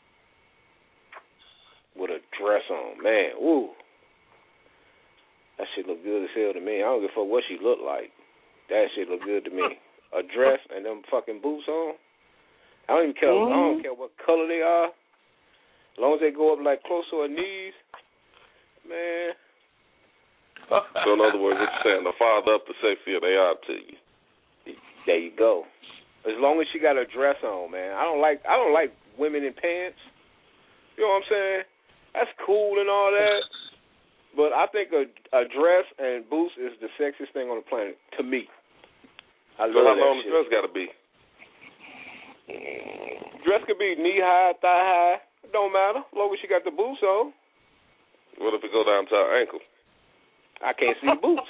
With a dress on. Man, ooh. That shit look good as hell to me. I don't give a fuck what she look like. That shit look good to me. A dress and them fucking boots on. I don't even care. Mm-hmm. I don't care what color they are. As long as they go up like close to her knees, man. So in other words, what you're saying, the farther up the sexier they are to you. There you go. As long as she got a dress on, man. I don't like I don't like women in pants. You know what I'm saying? That's cool and all that. But I think a, a dress and boots is the sexiest thing on the planet to me. I so love how that long shit. the dress got to be? Dress could be knee high, thigh high. It don't matter. As long as she got the boots on. What if it go down to her ankle? I can't see the boots.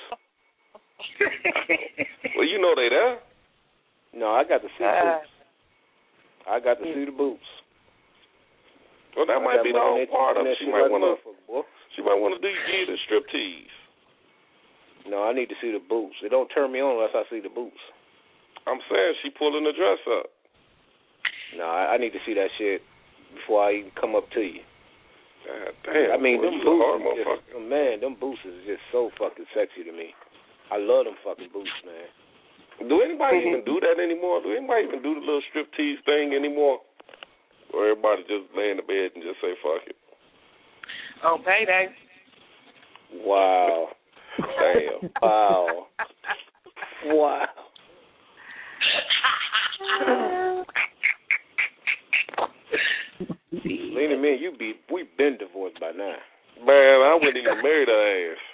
Well, you know they there. No, I got to see the boots. I got to see the boots. Well, that I might be the whole part of it. She might want to. She might want to do you the strip tease. No, I need to see the boots. It don't turn me on unless I see the boots. I'm saying she pulling the dress up. No, I, I need to see that shit before I even come up to you. God damn. I mean, boy, them boots, hard, is just, man, them boots is just so fucking sexy to me. I love them fucking boots, man. Do anybody even do that anymore? Do anybody even do the little strip tease thing anymore? Or everybody just lay in the bed and just say, fuck it? On payday. Wow. Damn. Wow. Wow. Lena, man, you be we been divorced by now. Man, I wouldn't even marry her ass.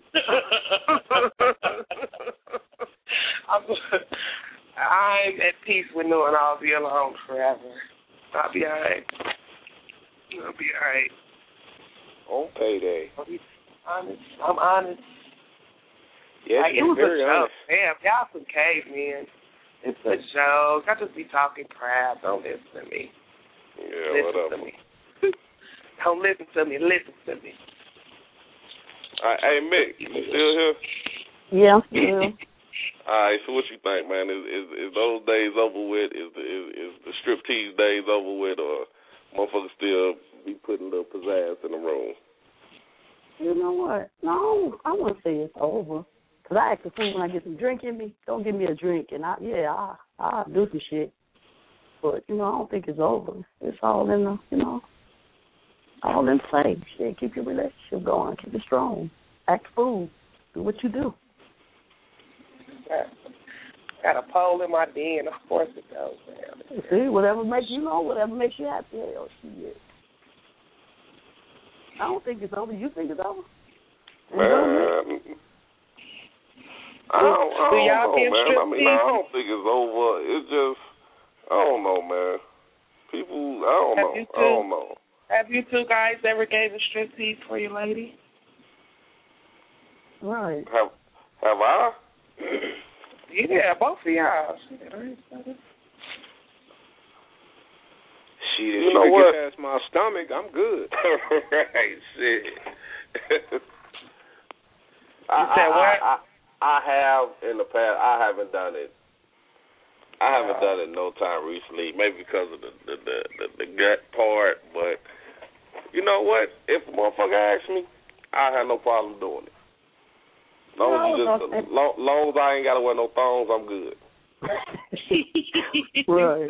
I'm, I'm at peace with knowing I'll be alone forever. I'll be alright. I'll be alright. On payday. I'll be honest. I'm honest. Yes, like, it was very a joke. honest. Damn, y'all some cavemen. It's a joke. I just be talking crap. Don't listen to me. Yeah, listen whatever. to me. Don't listen to me. Listen to me. All right, hey, Mick, you still here? Yeah, I'm still here. All right, so what you think, man? Is is, is those days over with? Is the is, is the strip tease days over with, or motherfuckers still be putting a little pizzazz in the room? You know what? No, I wouldn't say it's over. Because I ask the food when I get some drink in me, don't give me a drink. And, I yeah, I, I'll do some shit. But, you know, I don't think it's over. It's all in the, you know, all in play. Shit, keep your relationship going. Keep it strong. Act fool. Do what you do. Got a pole in my den. Of course it goes, man. See, whatever makes you know, whatever makes you happy. Hell, shit. I don't think it's over. You think it's over? Man, I don't, I don't know, man. I mean, I don't think it's over. It's just, I don't know, man. People, I don't know. I don't know. Have you two guys ever gave a strip tease for your lady? Right. Have Have I? Yeah, both of y'all. Shit, if you know you what? get past my stomach, I'm good. Right, shit. I, you said I, what? I, I, I have in the past. I haven't done it. I haven't done it no time recently. Maybe because of the the, the the the gut part, but you know what? If a motherfucker asks me, I have no problem doing it. Long as, you just, long, long as I ain't got to wear no thongs, I'm good. Right.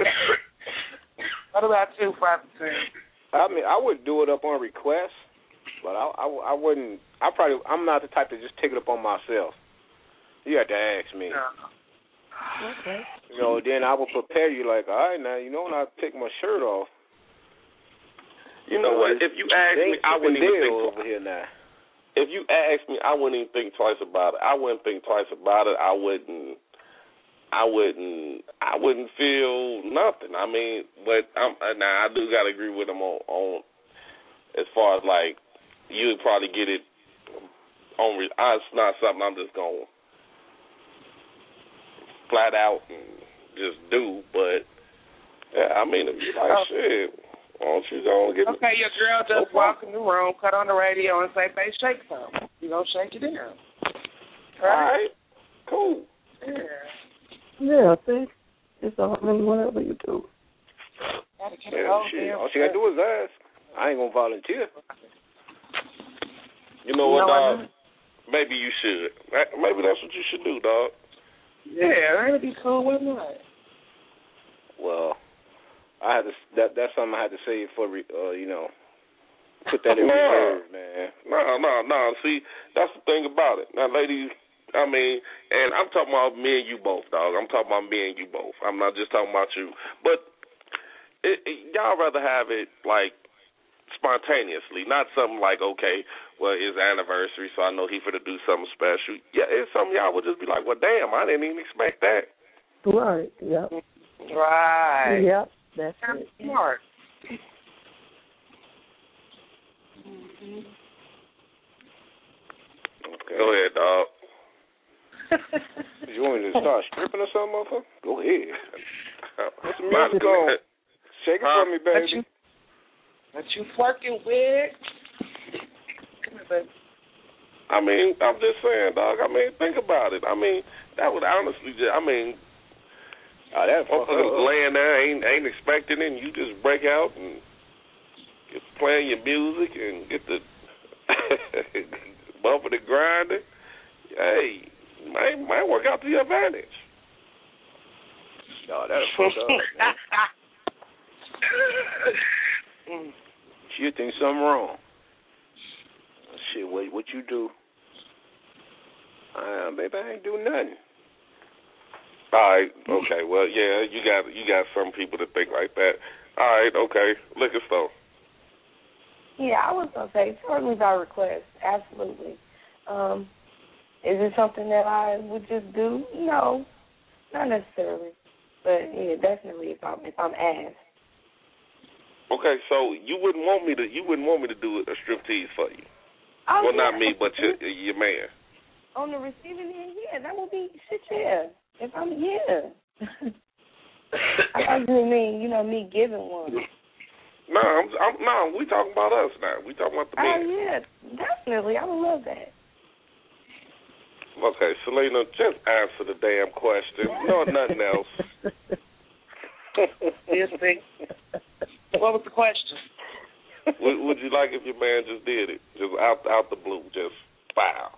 What about you, five percent? I mean, I would do it up on request. But I, I, I wouldn't. I probably. I'm not the type to just take it upon myself. You have to ask me. Okay. You know, then I will prepare you. Like, all right, now you know when I take my shirt off. You know what? If you ask me, I wouldn't even think over here now. If you ask me, I wouldn't even think twice about it. I wouldn't think twice about it. I wouldn't. I wouldn't. I wouldn't feel nothing. I mean, but I'm, now I do gotta agree with him on, on as far as like you would probably get it on. It's not something I'm just gonna flat out and just do. But yeah, I mean, if you like oh. shit, why don't you go and get okay? Your girl just walk in the room, cut on the radio, and say, "Babe, shake some." You gonna shake it down, right? All right, cool. Yeah. Yeah, see, it's all. I mean, whatever you do. Yeah, shit. All she gotta do is ask. I ain't gonna volunteer. You know what, dog? Maybe you should. Maybe that's what you should do, dog. Yeah, that'd be cool, wouldn't it? Well, I had to. That that's something I had to say for uh, you know, put that in no. reserve, man. No, no, no. See, that's the thing about it. Now, ladies. I mean, and I'm talking about me and you both, dog. I'm talking about me and you both. I'm not just talking about you. But it, it, y'all rather have it, like, spontaneously, not something like, okay, well, it's anniversary, so I know he finna do something special. Yeah, it's something y'all would just be like, well, damn, I didn't even expect that. Right, yep. Right. Yep, that's it. Smart. Mm-hmm. Okay. Go ahead, dog. You want me to start stripping or something, motherfucker? Go ahead. What's the music going? Shake it huh? for me, baby. What you, what you flirting with? Come on, baby. I mean, I'm just saying, dog. I mean, think about it. I mean, that would honestly just, I mean, oh, that motherfuckers laying there, ain't, ain't expecting it, and you just break out and get playing your music and get the bumping and grinding. Hey, might might work out to your advantage. No, that's fucked up, man. You think something wrong? Shit, what what you do? Uh, baby, I ain't do nothing. All right, okay. Well, yeah, you got you got some people that think like that. All right, okay. Liquor store. Yeah, I was gonna say certainly by request, absolutely. Um, is it something that I would just do? No, not necessarily, but yeah, definitely if I'm if I'm asked. Okay, so you wouldn't want me to you wouldn't want me to do a striptease for you? Oh, well, yeah. not me, but your your man. On the receiving end, yeah, that would be shit. Yeah, if I'm yeah. I thought you mean you know me giving one. No, I'm, I'm no. We talking about us now. We talking about the men. Oh yeah, definitely. I would love that. Okay, Selena, just answer the damn question. No, nothing else. Yes, thing. What was the question? would, would you like if your man just did it, just out out the blue, just wow?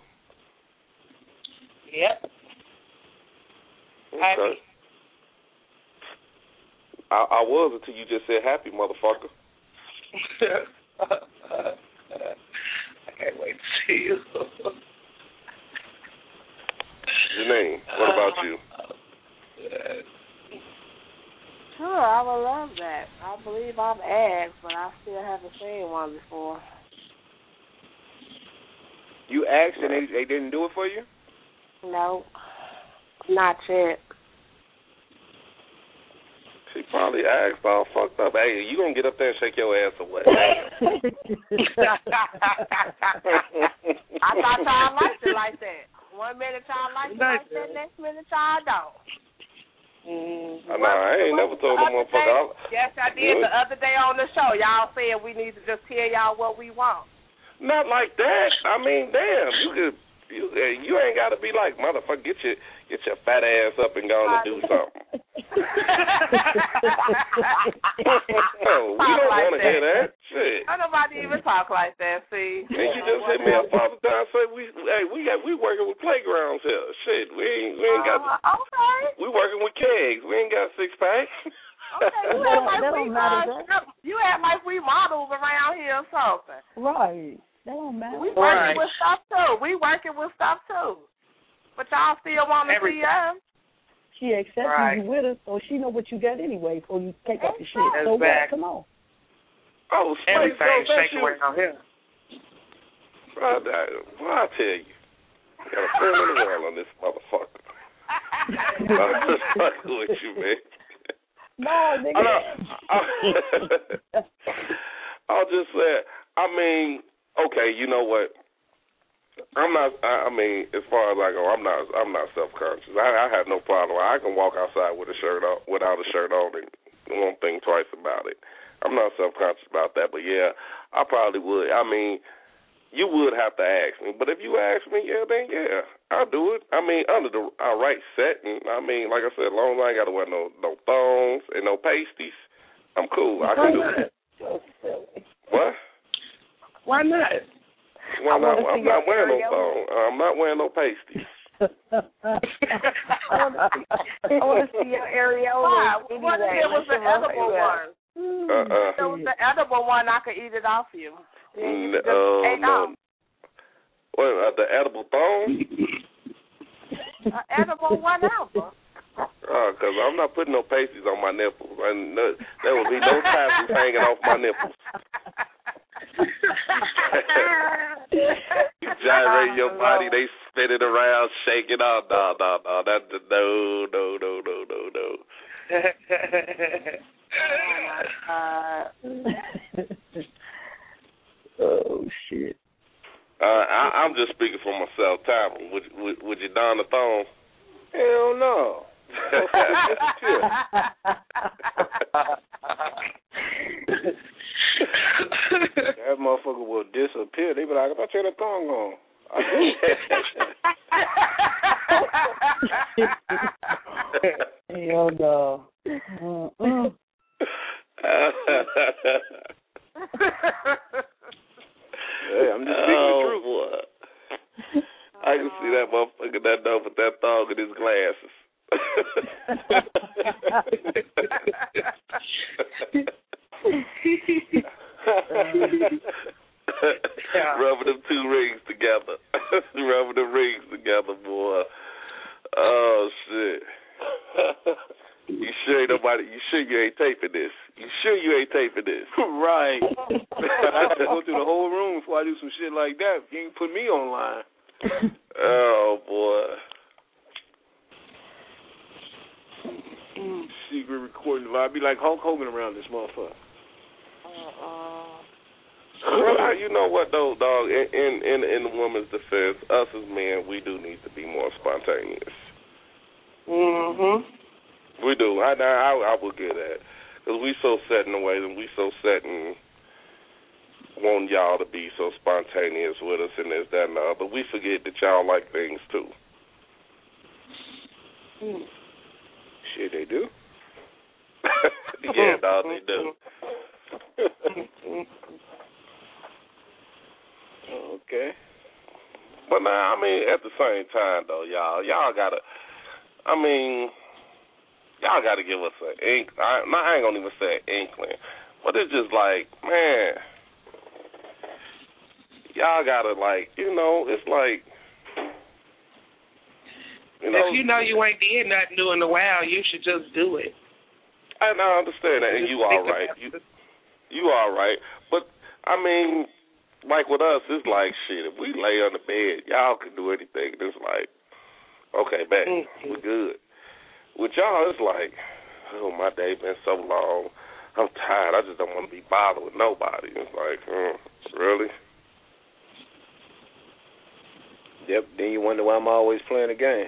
Yep. Okay. Happy. I, I was until you just said happy, motherfucker. I can't wait to see you. Janine, what about you? Sure, I would love that. I believe I've asked, but I still haven't seen one before. You asked and they, they didn't do it for you? No, not yet. She probably asked all fucked up. Hey, you gonna get up there and shake your ass away? I thought y'all liked it like that. One minute y'all like it like that, next minute y'all don't. Mm, no, I ain't never told them motherfucker. Yes, I did the other day on the show. Y'all said we need to just tell y'all what we want. Not like that. I mean, damn, you could, you you ain't got to be like motherfucker. Get your get your fat ass up and go on and do something. No, we don't like want to hear that shit. Don't nobody even talk like that. See, and you just hit me up all the time. Say we, hey, we got we working with playgrounds here. Shit, we ain't we ain't got. Uh, okay. We working with kegs. We ain't got six packs. Okay, you act like we uh, you act like we models around here or something. Right. That don't matter. We working right. with stuff too. We working with stuff too. But y'all still want to see us? She accepted right. you with her, so she know what you got anyway before you take off the shit. That's so back. what? Come on. Oh, everything shaking around here. Well, I tell you, I got a friend in the world on this motherfucker. I'm just fucking with you, man. No, nigga. I'll just say, I mean, okay, you know what? I'm not. I, I mean, as far as I go, I'm not. I'm not self-conscious. I, I have no problem. I can walk outside with a shirt on, without a shirt on, and won't think twice about it. I'm not self-conscious about that. But yeah, I probably would. I mean, you would have to ask me. But if you ask me, yeah, then yeah, I'll do it. I mean, under the uh, right setting. I mean, like I said, as long as I ain't got to wear no no thongs and no pasties, I'm cool. I can do it. So silly. What? Why not? Well, I'm not, I'm not wearing no thong. I'm not wearing no pasties. I want to see your areola. Anyway. What if it was the edible one? Uh-uh. If it was the edible one, I could eat it off you. Mm, uh, no. What, uh, the edible thong? An edible one apple. Oh, because I'm not putting no pasties on my nipples. And no, there will be no tassels hanging off my nipples. You gyrate your body, they spin it around, shake it out. No, no, no, that no, no, no, no, no, no. Oh shit. Uh, I, I'm just speaking for myself. Time, would, would would you don the thong? Hell no. That motherfucker will disappear. They be like, I thought you had a thong on. I do. Hell no. Uh-uh. Hey, I'm just speaking oh, the truth. Boy. I can see that motherfucker that dog with that thong in his glasses. Rubbing them two rings together. Rubbing them rings together, boy. Oh, shit. You sure ain't nobody, you sure you ain't taping this? You sure you ain't taping this? Right. I have to go through the whole room before I do some shit like that. You ain't put me online. Oh, boy. Secret recording. I'd be like Hulk Hogan around this motherfucker. Uh-uh. Well, you know what, though, dog? In, in, in, in the woman's defense, us as men, we do need to be more spontaneous. Mm-hmm. We do. I, I, I will get that. Because we so set in the way, and we so set in wanting y'all to be so spontaneous with us and this, that, and the other. We forget that y'all like things, too. Mm. Shit, they do. Yeah, dog, they do. Okay. But now, I mean, at the same time, though, y'all, y'all gotta, I mean, y'all gotta give us an ink. I, I ain't gonna even say an inkling, but it's just like, man, y'all gotta, like, you know, it's like, you know, if you know you ain't did nothing new in a while, you should just do it. I, I understand that, and you all right. You, you all right. But, I mean, like with us, it's like, shit, if we lay on the bed, y'all can do anything. It's like, okay, bet, mm-hmm. we good. With y'all, it's like, oh, my day been so long. I'm tired. I just don't want to be bothered with nobody. It's like, mm, really? Yep, then you wonder why I'm always playing a game.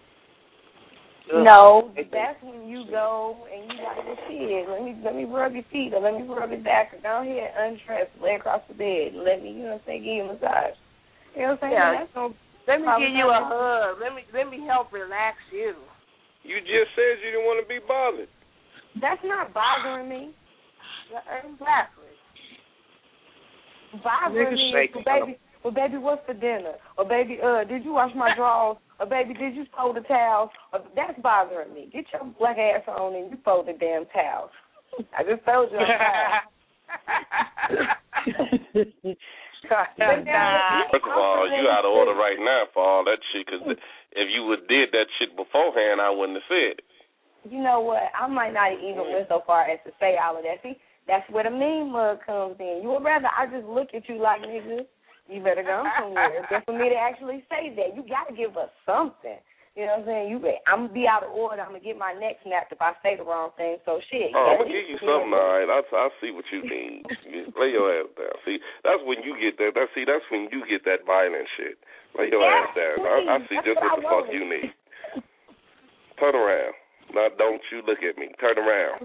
No, that's when you go and you like, well, shit, let me let me rub your feet or let me rub your back or go ahead, undress, lay across the bed, and let me, you know what I'm saying, give you a massage. You know what I'm saying? Yeah. That's no let me give you a hug. Let me let me help relax you. You just said you didn't want to be bothered. That's not bothering me. Exactly. Bothering me is, well, baby, well, baby, what's for dinner? Or, baby, uh, did you wash my drawers? Or, baby, did you fold the towels? Or, that's bothering me. Get your black ass on and you fold the damn towels. I just told you I'm tired. First of all, you out of order right now for all that shit, because if you would did that shit beforehand, I wouldn't have said it. You know what? I might not even went so far as to say all of that. See, that's where the mean mug comes in. You would rather I just look at you like, nigga, you better go somewhere. Just for me to actually say that, you got to give us something. You know what I'm saying? You, I'm going to be out of order. I'm going to get my neck snapped if I say the wrong thing. So, shit. Oh, I'm going to give you something, all right. I, I see what you mean. Lay your ass down. See, that's when you get that. That, see, that's when you get that violent shit. Lay your yeah, ass down. I, I see just what, what the fuck you need. Turn around. Now, don't you look at me. Turn around.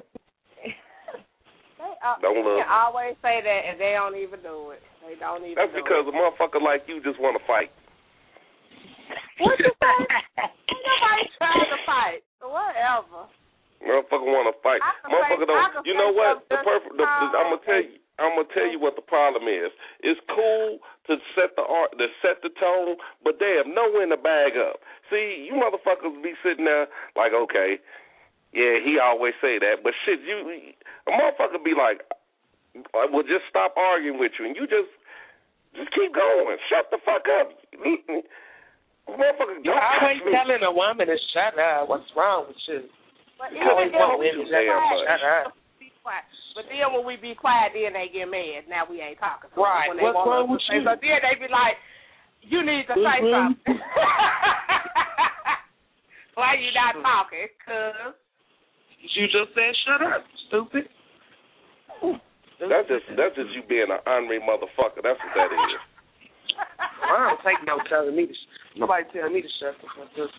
Uh, don't look. They always say that, and they don't even do it. They don't even That's do because it. a motherfucker like you just want to fight. What you say? Ain't nobody trying to fight. Whatever. Motherfucker want to fight. Motherfucker don't. You know what? The perfect. The, the, I'm gonna tell you. I'm gonna tell you what the problem is. It's cool to set the art, to set the tone, but damn, know when to bag up. See, you motherfuckers be sitting there like, okay, yeah, he always say that, but shit, you, a motherfucker be like, well, just stop arguing with you, and you just, just keep going. Shut the fuck up. Motherfucker, you always telling a woman to shut up. What's wrong with you? But you always want women to shut up. But then when we be quiet, then they get mad. Now we ain't talking. So right. When they What's wrong with you? So then they be like, you need to say something. Why you not talking? Cause you just said shut up, stupid. That's just that's just you being an ornery motherfucker. That's what that is. Well, I don't take no telling me to. Nobody tell me to shut the fuck up.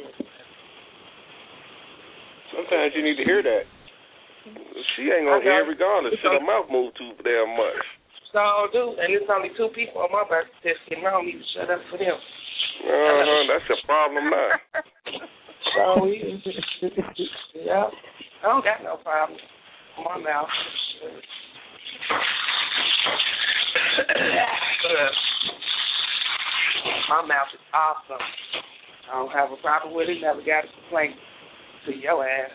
Sometimes you need to hear that. She ain't gonna hear regardless. Shit, her mouth move too damn much. So I do, and it's only two people on my birth certificate, and I don't need to shut up for them. Uh-huh, that's your problem now. So, yeah, I don't got no problem on my mouth. My mouth is awesome. I don't have a problem with it. Never got a complaint to your ass.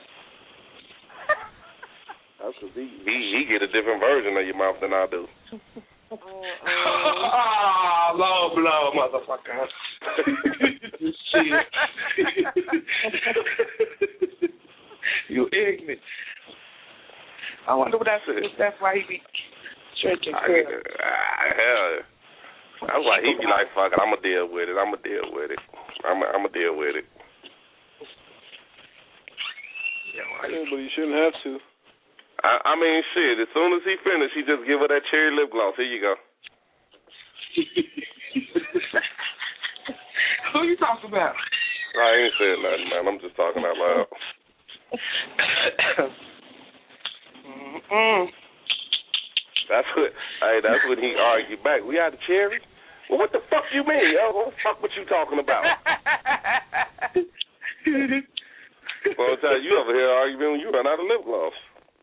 That's because he, he, he get a different version of your mouth than I do. Oh, low blow, motherfucker. Shit. You ignorant. I wonder what that's, if that's why he be drinking. I, I, hell, that's why he be like, fuck it, I'm going to deal with it. I'm going to deal with it. I'm going to deal with it. Yeah, but he shouldn't have to. I, I mean, shit, as soon as he finished, he just give her that cherry lip gloss. Here you go. Who you talking about? I ain't saying nothing, man. I'm just talking out loud. Mm-mm. That's what, hey, that's when he argued back. We had a cherry? Well, what the fuck you mean? Oh, what the fuck what you talking about? Well, time you ever hear an argument when you run out of lip gloss.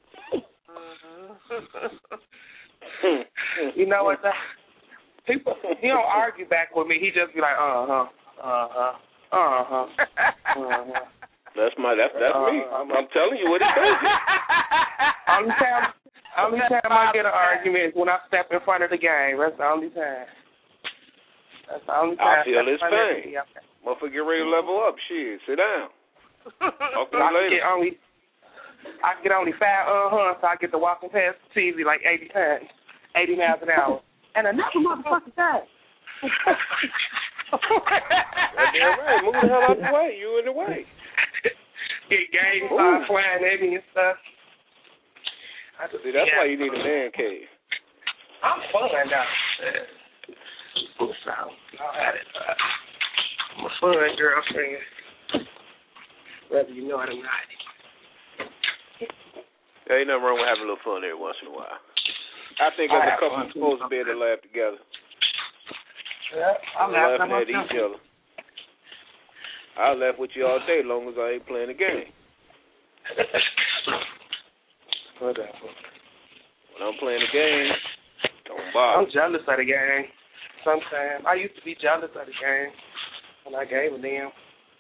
You know what? The, people, he don't argue back with me. He just be like, uh huh, uh huh, uh huh, uh huh. That's my. That's that's uh, me. I'm, I'm telling you what he does. Only time, only time I get an argument is when I step in front of the game. That's the only time. That's the only time. I feel his pain. Motherfucker, get ready to level up. Shit, sit down. Talk to you later. Get only. I get only five uh-huh, so I get to walking past the T V like eighty times, eighty miles an hour. And another motherfucking time. That's damn right. Move the hell out the way. You in the way. Get games start flying at me and stuff. I just, See, that's yeah. why you need a man cave. I'm fun now. So, I'll have it. I'm a fun girlfriend. Whether you know it or not. There ain't nothing wrong with having a little fun every once in a while. I think as a couple you're supposed to be able to laugh together. Yeah, I'm laughing at each other. I'll laugh with you all day as long as I ain't playing the game. Whatever. When I'm playing the game, don't bother. I'm jealous of the game. Sometimes. I used to be jealous of the game when I gave it them.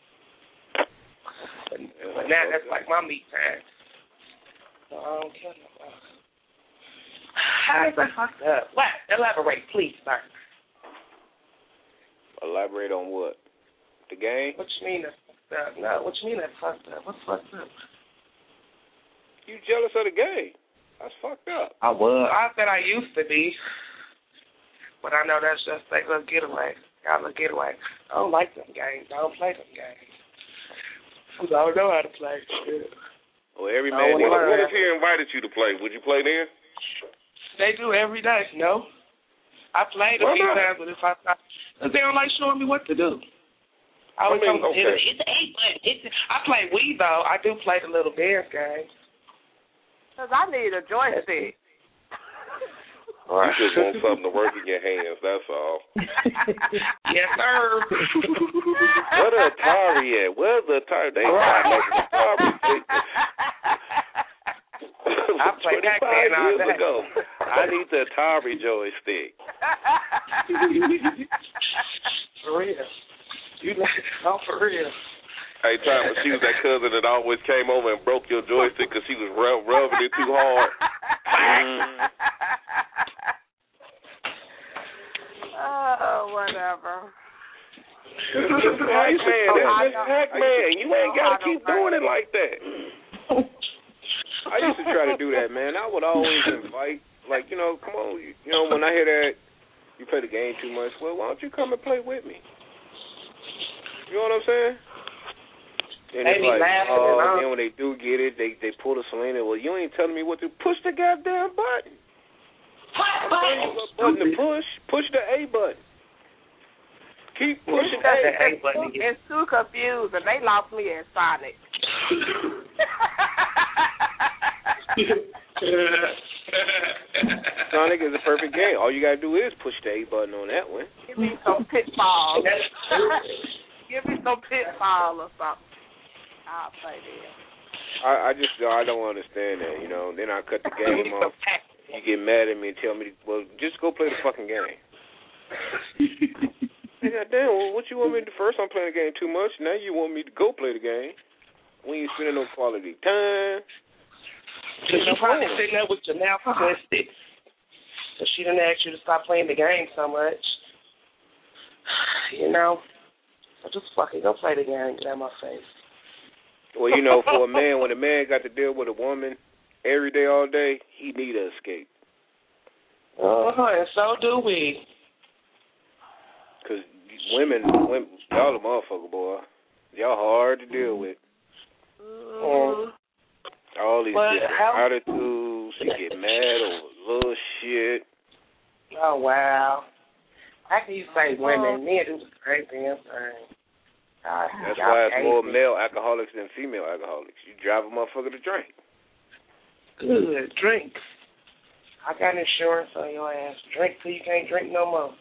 But, yeah, but now that's like my meat time. So I don't care no more. How is that fucked up? What? Elaborate, please, sir. Elaborate on what? The game? What you mean that's fucked up? No, what you mean that's fucked up? What's fucked up? You jealous of the game. That's fucked up. I was. I said I used to be. But I know that's just like a getaway. Got a getaway. I don't like them games. I don't play them games. Because I don't know how to play shit. Well, every man. What, what if he invited you to play? Would you play then? They do every day, no? I played a Why few not? times, but if I because they don't like showing me what to do. I I was mean, talking, okay. it's eight, but it's, I play Wii though. I do play the little dance game. Cause I need a joystick. You just want something to work in your hands, that's all. Yes, sir. Where the Atari at? Where's the Atari? They got like Atari. I played Pac-Man all years day. ago. I need the Atari joystick. For real. You like, oh, for real. Hey, Thomas, she was that cousin that always came over and broke your joystick because she was rub- rubbing it too hard. Oh, whatever. Pac-Man, that's just Pac-Man. You ain't got to keep doing it like that. I used to try to do that, man. I would always invite, like, you know, come on, you, you know, when I hear that you play the game too much, well, why don't you come and play with me? You know what I'm saying? And They it's be like, laughing oh, and all. then when they do get it, they they pull the Selena. Well, you ain't telling me what to push the goddamn button. I'm telling you what button to push. Push the A button. Keep pushing Push A. the A button. It's too confused, and they lost me at Sonic. Sonic is a perfect game. All you gotta do is push the A button on that one. Give me some pitfall. Give me some pitfall or something. I'll play that. I, I just I don't understand that, you know. Then I cut the game off. You get mad at me and tell me, well, just go play the fucking game. Hey, goddamn, well, what you want me to do? First I'm playing the game too much. Now you want me to go play the game. We ain't spending no quality time. You're probably sitting there with your mouth twisted. So she didn't ask you to stop playing the game so much. You know? So just fucking go play the game, get out of my face. Well, you know, for a man, when a man got to deal with a woman every day, all day, he need an escape. Uh-huh, and so do we. Because women, women, y'all a motherfucker, boy. Y'all hard to deal with. Mm. All these But different how- attitudes. She get mad over little shit. Oh, wow. How can you say women? Men do the crazy damn thing. God, That's y'all why it's hate more me. male alcoholics than female alcoholics. You drive a motherfucker to drink. Good, drink. I got insurance on your ass. Drink till you can't drink no more.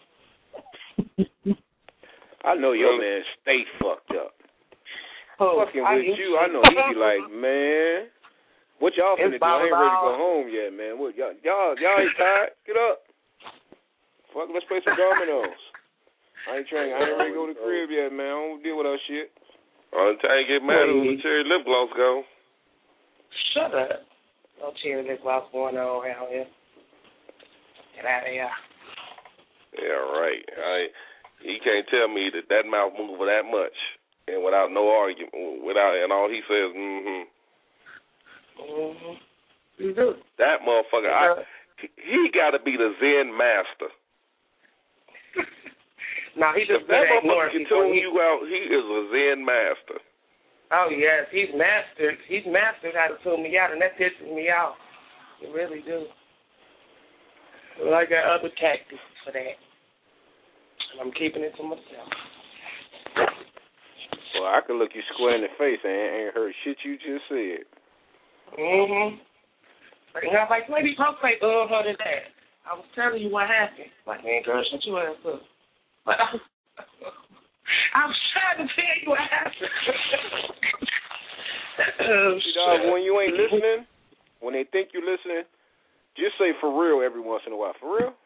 I know your man stay fucked up. Oh, Fucking I with used you, to. I know he be like, man, what y'all It's finna do? I ain't ready to go volleyball. home yet, man. What y'all y'all y'all ain't tired? Get up. Fuck, let's play some dominoes. I ain't trying. I ain't ready to go to the crib yet, man. I don't deal with that shit. All the time you get mad when the cherry lip gloss go. Shut up. No cherry lip gloss going on around here. Get out of here. Yeah, right. I, he can't tell me that that mouth move that much and without no argument, without and all he says, mm-hmm. Mm-hmm. You do. That motherfucker, I, he, he got to be the Zen master. No, he just If that been ignoring motherfucker can people. tune He- you out, he is a Zen master. Oh, yes, he's mastered. He's mastered how to tune me out, and that pisses me off. It really do. But I got other tactics for that. And I'm keeping it to myself. Well, I could look you square in the face and ain't heard shit you just said. Mm-hmm. And I was like, lady, don't say uh-huh to that. I was telling you what happened. Like, man, girl, shut your ass up. But I was, I was trying to tell you what happened. oh, See, dog, when you ain't listening, when they think you're listening, just say for real every once in a while. For real?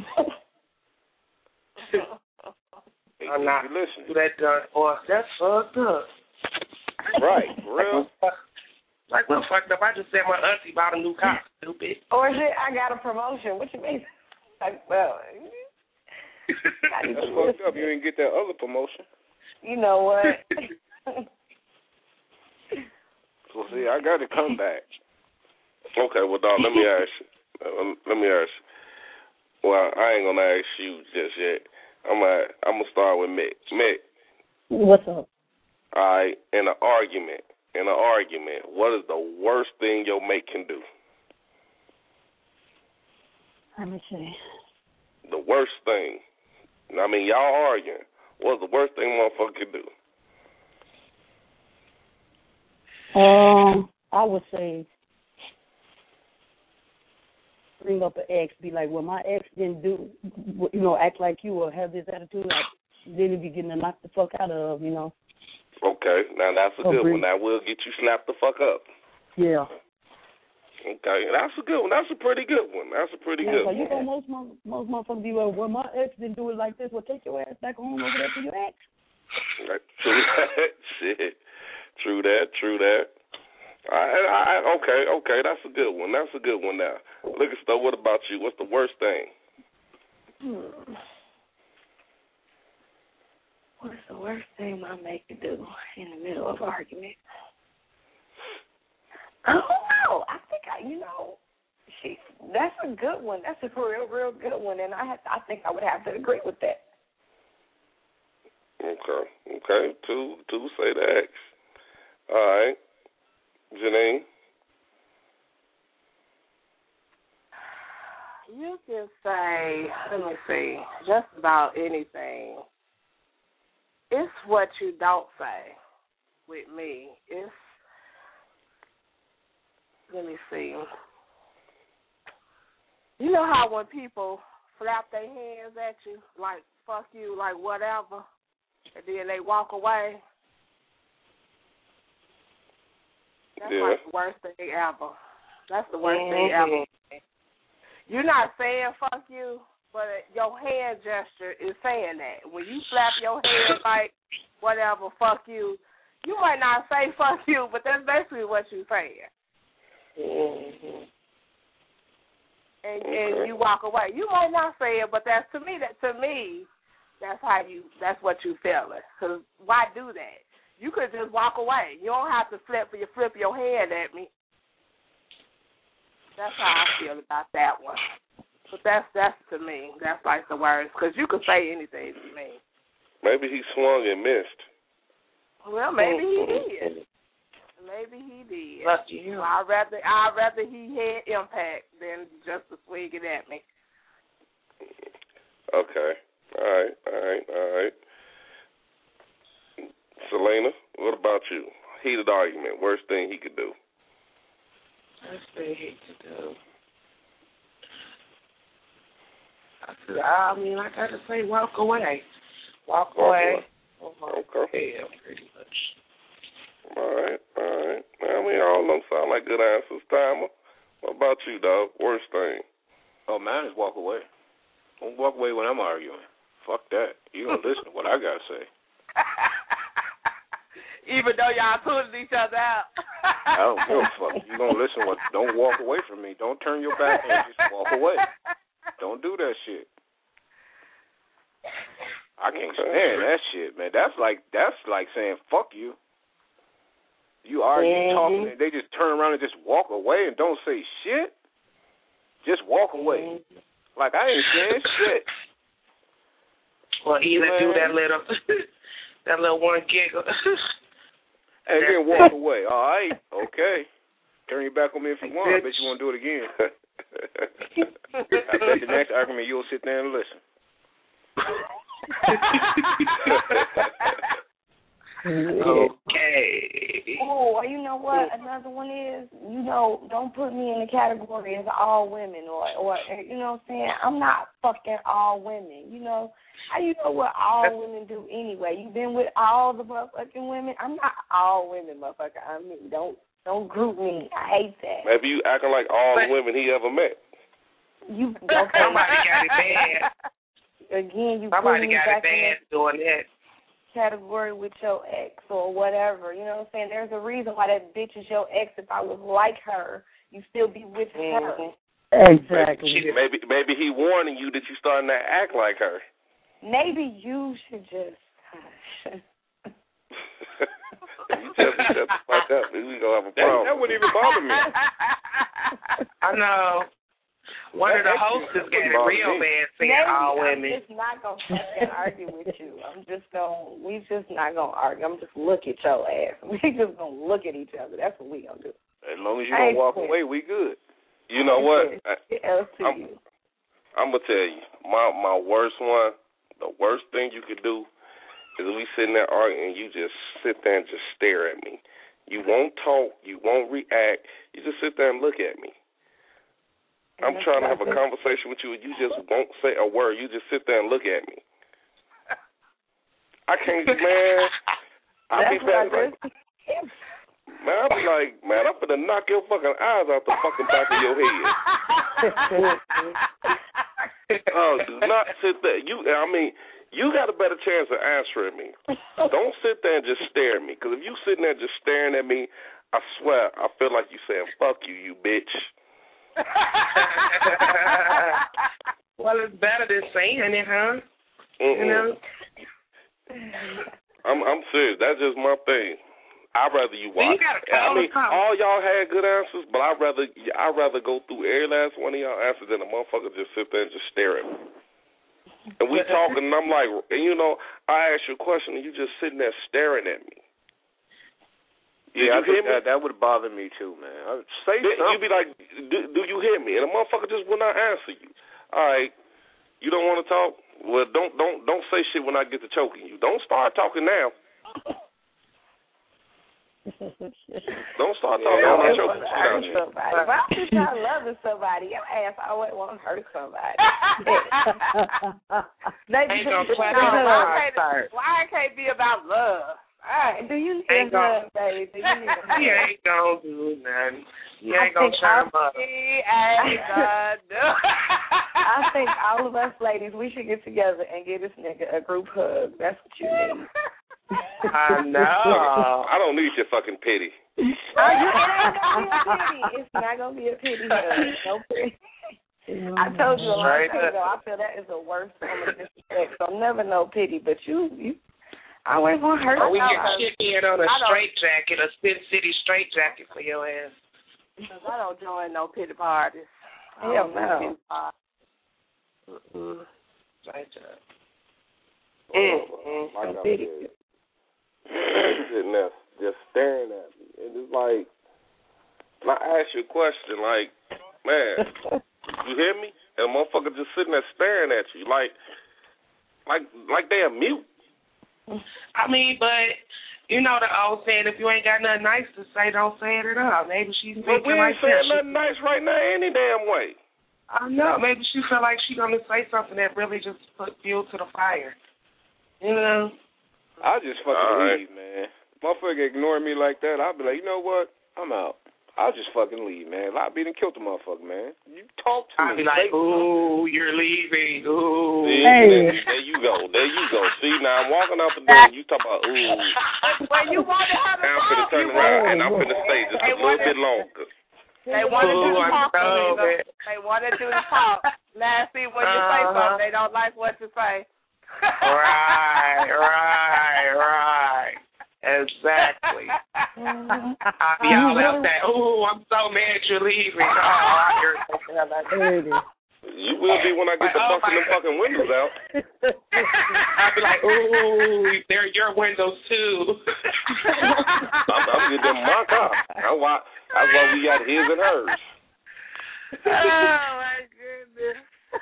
They I'm think not you're listening. do that done. Or that's fucked up. Right, for real. Like, what fucked up? I just said my auntie bought a new car, stupid. Or is it I got a promotion? What you mean? Like, well, that's fucked up. You didn't get that other promotion. You know what? So, see, I got to come back. Okay, well, dog, let me ask you. Uh, let me ask you. Well, I ain't going to ask you just yet. I'm gonna, I'm going to start with Mick. Mick. What's up? All right, in an argument, in an argument, what is the worst thing your mate can do? Let me see. The worst thing. I mean, y'all arguing. What's the worst thing motherfucker can do? Um, I would say bring up an ex, be like, well, my ex didn't do, you know, act like you or have this attitude, like, then be getting to knock the fuck out of, you know. Okay, now that's a Oh, good bring- one. That will get you slapped the fuck up. Yeah. Okay, that's a good one. That's a pretty good one. That's a pretty Yeah, good like, one. you know, most mo- most motherfuckers be like, well, my ex didn't do it like this. Well, take your ass back home over there to your ex. Right. True that. Shit. True that. True that. I, I, okay, okay, that's a good one. That's a good one now. Look at stuff. What about you? What's the worst thing? Hmm. What's the worst thing my mate could do in the middle of an argument? I don't know. I think I, you know, she. That's a good one. That's a real, real good one, and I have. I think I would have to agree with that. Okay, okay. Two, two. Say the X. All right, Janine. You can say, let me see, just about anything. It's what you don't say with me. It's, let me see. You know how when people flap their hands at you, like, fuck you, like whatever, and then they walk away? That's yeah. like the worst thing ever. That's the worst mm-hmm. thing ever. You're not saying fuck you, but your hand gesture is saying that. When you flap your hand like whatever, fuck you, you might not say fuck you, but that's basically what you're saying. Mm-hmm. And and you walk away. You might not say it, but that's to me. That to me, that's how you. That's what you feeling. Because why do that? You could just walk away. You don't have to flip you flip your hand at me. That's how I feel about that one. But that's that's to me. That's like the worst. Because you could say anything to me. Maybe he swung and missed. Well, maybe he did. Maybe he did. Lucky you. So I'd rather I'd rather he had impact than just to swing it at me. Okay. All right. All right. All right. Selena, what about you? Heated argument. Worst thing he could do. Worst thing he could do. I, said, I mean, I gotta say, walk away. Walk, Walk away. away. Okay. Yeah, pretty much. All right. All right. I mean, all of them sound like good answers, Timer. What about you, dog? Worst thing. Oh, mine is walk away. Don't walk away when I'm arguing. Fuck that. You don't listen to what I got to say. Even though y'all tuning each other out. I don't give a fuck. You don't listen. What? Don't walk away from me. Don't turn your back and just walk away. Don't do that shit. I can't stand that shit, man. That's like that's like saying fuck you. You argue, mm-hmm. talking, and they just turn around and just walk away and don't say shit. Just walk away. Mm-hmm. Like I ain't saying shit. Well, either man. do that little that little one giggle. And then walk away. All right, okay. Turn your back on me if you want. I bet you want to do it again. I bet the next argument you'll sit there and listen. Okay. Oh, you know what? Another one is, you know, don't put me in the category as all women or, or you know what I'm saying? I'm not fucking all women, you know. How you know what all women do anyway? You been with all the motherfucking women? I'm not all women, motherfucker. I mean, don't don't group me. I hate that. Maybe you acting like all but, the women he ever met. You okay? Somebody got it bad. Again, you somebody me got back it bad in doing that. category with your ex or whatever. You know what I'm saying? There's a reason why that bitch is your ex. If I was like her, you still be with her. Exactly. Maybe, maybe maybe he warning you that you starting to act like her. Maybe you should just hush. You tell me shut the fuck up, we gonna have a problem. That, that wouldn't even bother me. I know. One that, of the hosts got it real me. bad saying Maybe all I'm women. just not gonna fucking argue with you. I'm just gonna. We just not gonna argue. I'm just look at your ass. We just gonna look at each other. That's what we gonna do. As long as you don't walk away, we good. You know what? Else to I'm, you. I'm gonna tell you, my my worst one, the worst thing you could do is we sitting there arguing and you just sit there and just stare at me. You won't talk, you won't react, you just sit there and look at me. I'm trying to have a conversation with you and you just won't say a word. You just sit there and look at me. I can't, man. I be back like, man, I be like, man, I'm gonna knock your fucking eyes out the fucking back of your head. Oh, do not sit there. You, I mean, you got a better chance of answering me. Don't sit there and just stare at me. Because if you sitting there just staring at me, I swear, I feel like you saying, fuck you, you bitch. Well, it's better than saying it, huh? Mm-mm. You know? I'm I'm serious. That's just my thing. I'd rather you watch. Well, you gotta I mean, come. all y'all had good answers, but I'd rather I'd rather go through every last one of y'all answers than a motherfucker just sit there and just stare at me. And we talking, and I'm like, and you know, I ask you a question, and you just sitting there staring at me. Did yeah, you hear me? That, that would bother me too, man. I'd say Then something. you be like, do, do you hear me? And the motherfucker just will not answer you. All right, you don't want to talk? Well, don't don't don't say shit when I get to choking you. Don't start talking now. Don't start talking Yeah, when I I choke want the to shit out hurt of you. somebody. If I'm just trying loving somebody, your ass always want to hurt somebody. Ain't gonna no, clap why, your can't, why it can't be about love? All right, do you need Ain't a hug, baby? Do you need a hug? He ain't gonna do nothing. He I ain't gonna think chime all- up. He ain't gonna do. I think all of us ladies, we should get together and give this nigga a group hug. That's what you need. I know. I don't need your fucking pity. Oh, you, it ain't gonna be a pity. It's not gonna be a pity hug. No pity. I told you a long Straight time up. ago. I feel that is the worst form of disrespect. So never no pity, but you, you, I always want to hurt. Or we you. can chip in on a I don't- straight jacket, a Spin City straight jacket for your ass. Because I don't join no pity parties. I Hell don't do no. pity parties. Mm-mm. Straight jacket. Mm-hmm. Like I said, sitting there just staring at me. And it's like, and I ask you a question, like, man, you hear me? And a motherfucker just sitting there staring at you, like, like, like they a mute. I mean, but you know the old saying, if you ain't got nothing nice to say, don't say it at all. Maybe she's But we thinking ain't like saying that. nothing nice right now any damn way. I know. Maybe she feel like she gonna say something that really just put fuel to the fire. You know? I just fucking All right. leave, man. Motherfucker ignore me like that, I'll be like, you know what? I'm out. I'll just fucking leave, man. I'll be done killed the motherfucker, man. You talk to I'll me. be like, say ooh, you're leaving. Ooh. See, Hey. there, there you go. There you go. See, now I'm walking out the door and you talk about, ooh. When you want to have a Now I'm finna talk, turn you around want- and I'm finna stay just They a little wanna- bit longer. They want to do Ooh, the I talk. know They, that. they want to do the talk. Now, see, when you say Uh-huh. something, they don't like what you say. Right, right, right. Exactly. I'll be all out that, ooh, I'm so mad you're leaving. Oh, I hear something like You will be when I get Like, to oh busting my them fucking windows out. I'll be like, ooh, they're your windows too. I'm, I'm getting them in my car. That's why, that's why we got his and hers. Oh, my goodness.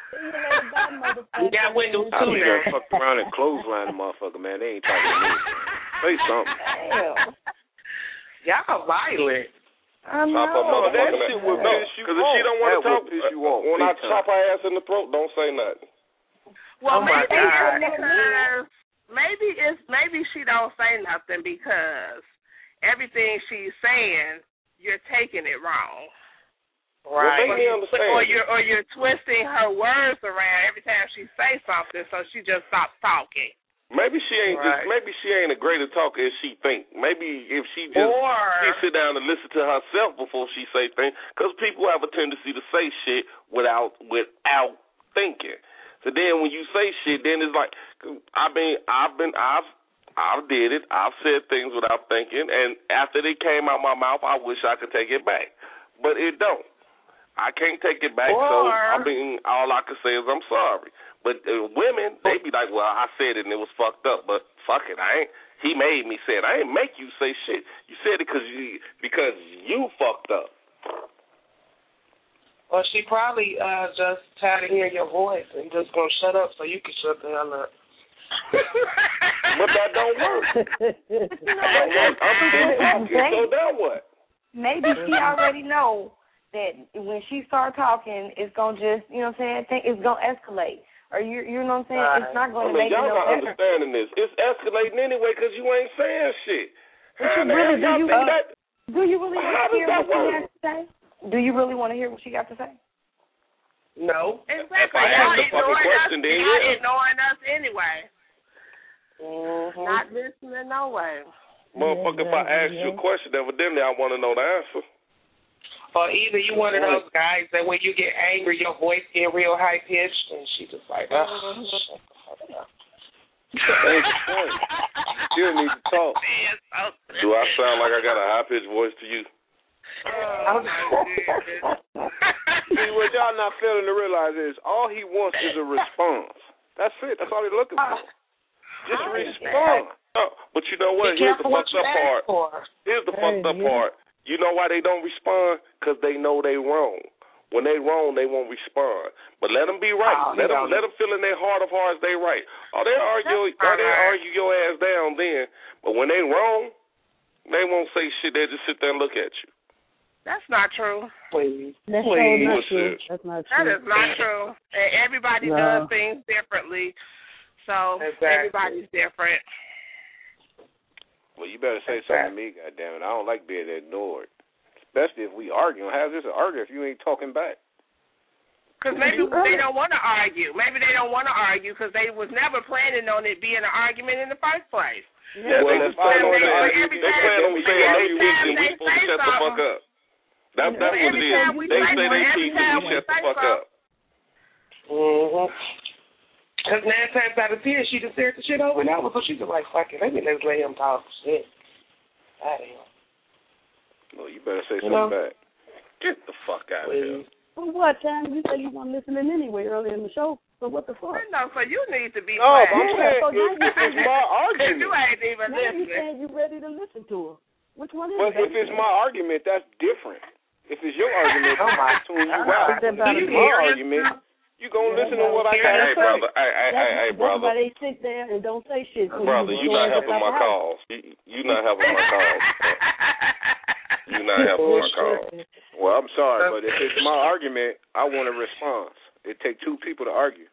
We got windows I too be now. done fucked around and clothesline the motherfucker, man. They ain't talking to me. Say something. Damn. Y'all violent. I Chop her know. that motherfucking shit ass. will No, piss you because if she off. don't want That to talk, will piss you off when big I time. chop her ass in the throat, don't say nothing. Well, Oh, my maybe God. it's because maybe it's maybe she don't say nothing because everything she's saying, you're taking it wrong. Well, Right. make me understand. Or you're or you're twisting her words around every time she say something, so she just stops talking. Maybe she ain't right. just, maybe she ain't a greater talker as she think. Maybe if she just or, she sit down and listen to herself before she say things, because people have a tendency to say shit without without thinking. So then when you say shit, then it's like, I mean, I've been I've I did it. I've said things without thinking, and after they came out my mouth, I wish I could take it back, but it don't. I can't take it back, or, so I mean, all I can say is I'm sorry. But uh, women, they be like, well, I said it and it was fucked up, but fuck it, I ain't. He made me say it. I ain't make you say shit. You said it because you because you fucked up. Well, she probably uh, just tired of hearing your voice and just gonna shut up so you can shut the hell up. But that don't work. That don't work. I'm still talking. So then what? Maybe she already know that when she start talking, it's gonna just, you know what I'm saying? Think it's gonna escalate. Or you, you know what I'm saying? Right. It's not going I to make mean, it y'all no not better. understanding this. It's escalating anyway because you ain't saying shit. But How you really, do y'all you, think uh, that? do you really want How to does hear that what she work? has to say? Do you really want to hear what she got to say? No. Exactly. If I Y'all ask the fucking ignoring question, us. then Y'all yeah. ignoring us anyway. Mm-hmm. Not listening no way. Motherfucker, if I ask you a question, evidently I want to know the answer. Or either you one of those guys that when you get angry, your voice get real high pitched, and she just like, oh. That's the point. You need to talk. Do I sound like I got a high pitched voice to you? Oh, See, what y'all not failing to realize is all he wants is a response. That's it. That's all he's looking for. Just respond. Oh, but you know what? Here's the fucked up part. Here's the fucked up part. You know why they don't respond? Because they know they wrong. When they wrong, they won't respond. But let them be right. Oh, let them let them feel in their heart of hearts they right. Oh, they argue, oh, they argue your ass down then. But when they wrong, they won't say shit. They just sit there and look at you. That's not true. Please, That's please. not true. That's not true. That is not true. And everybody No. does things differently, so Exactly. everybody's different. Well, you better say something to me, goddammit. I don't like being ignored. Especially if we arguing. How's this an argument if you ain't talking back? Because maybe they don't want to argue. Maybe they don't want to argue because they was never planning on it being an argument in the first place. Yeah, well, they if just plan I on don't saying argue, they plan on saying they weak and we supposed to shut the fuck up. That, that's what it is. They say they peace and we shut the fuck up. Mm-hmm. Because nine times out of ten, she just said the shit over and over, so she's just like, fuck it, let me let's let him talk shit. I don't. Well, you better say You something know? back. Get the fuck out of here. For what, Tam? You said you weren't listening anyway earlier in the show. So what the fuck? No, so you need to be No, quiet. but I'm saying so now if, you if it's my argument. You ain't even Now you listening. saying you ready to listen to her. Which one is But it? if it's my argument, that's different. If it's your argument, Oh, my that's tune you God. out. Is that about If it's a my difference? argument, you gonna Yeah, listen to what I Hey, got to hey, say. brother. Hey, hey, hey, hey, That's brother. why they sit there and don't say shit. So Brother, you you not helping my cause. You, you not helping my cause. You not helping my cause. Well, I'm sorry, but if it's my argument, I want a response. It take two people to argue.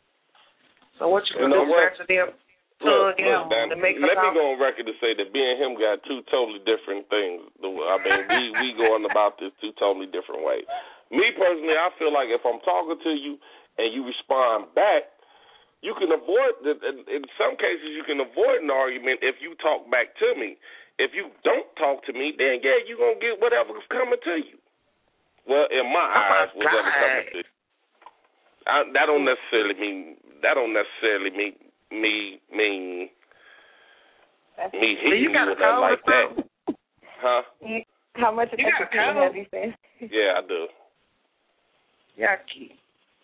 So what you You gonna know do? what? Scratch them Look, tongue look, out Dan, to make let me her go on record to say that me and him got two totally different things. I mean, we we going about this two totally different ways. Me personally, I feel like if I'm talking to you and you respond back, you can avoid. In some cases, you can avoid an argument if you talk back to me. If you don't talk to me, then yeah, you gonna get whatever's coming to you. Well, in my Oh, eyes, my whatever's God. coming to you. I, that don't necessarily mean. That don't necessarily mean. Me, mean, me hitting you, you got or a nothing like cold or that. Huh? You, how much You got a attention cold? have you seen? Yeah, I do. yucky.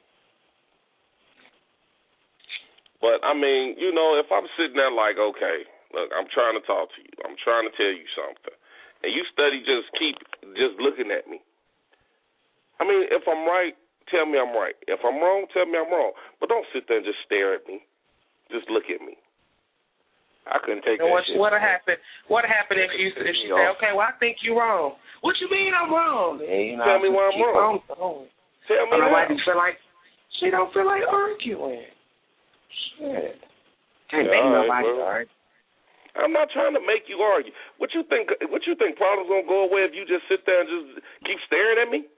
But, I mean, you know, if I'm sitting there like, okay, look, I'm trying to talk to you. I'm trying to tell you something. And you study just keep just looking at me. I mean, if I'm right, tell me I'm right. If I'm wrong, tell me I'm wrong. But don't sit there and just stare at me. Just look at me. I couldn't take And that what shit. what happened? What happened if you if she say, okay, well I think you're wrong. What you mean I'm wrong? Then, you know, Tell me why I'm keep wrong. on going. Tell me I how. might feel like she don't feel like arguing. Shit. Can't Yeah, make all right, nobody bro. argue. I'm not trying to make you argue. What you think? What you think? Problems gonna go away if you just sit there and just keep staring at me?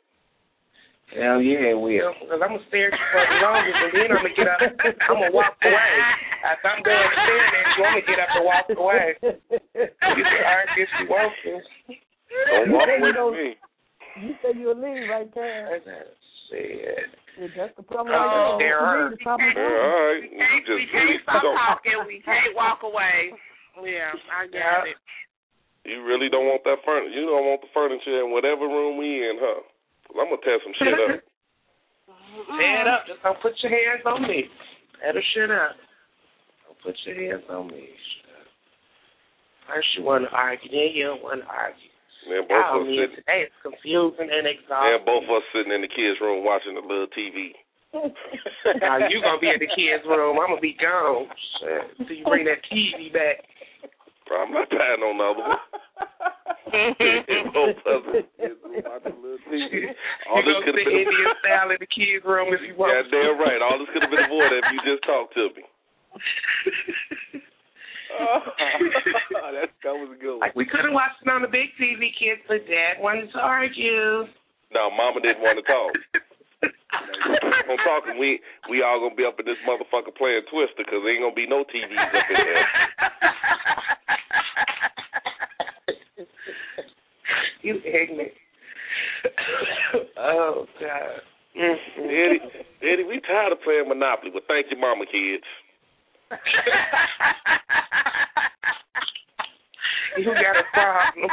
Hell yeah, it will. Because I'm going to stare at you for the longest, and then I'm going to get up. I'm going to walk away. If I'm going to stand there, you want me to get up and walk away. You can argue if you want to. Don't walk away from me. You say you'll leave right there. Shit. Yeah, that's the problem. Oh, right there there. are. Yeah, all right. We can't, just we can't stop don't. talking. We can't walk away. Yeah, I got yeah. it. You really don't want that furniture. You don't want the furniture in whatever room we in, huh? I'm going to tear some shit up. Tear it up. Just don't put your hands on me. Tear the shit up. Don't put your hands on me. First you want to argue, then you don't want to argue. Man, both of us sitting. Today it's confusing and exhausting. Man, both of us sitting in the kids' room watching the little T V. Now you gonna be in the kids' room. I'm gonna be gone. Shit. Until you bring that T V back. Bro, I'm not patting on the other one. Both of us watching the little T V. All you this go could sit have been Indian style in the kids' room if you want. Yeah, damn right. All this could have been avoided if you just talked to me. Oh, that, that was a good one. Like we could have watched it on the big T V, kids, but Dad wanted to argue. No, Mama didn't want to talk. I'm talking. We we all gonna be up in this motherfucker playing Twister because there ain't gonna be no T Vs up in there. You ignorant. Oh God. Mm-hmm. Eddie, Eddie, we tired of playing Monopoly. Well, thank you, Mama, kids. You got a problem.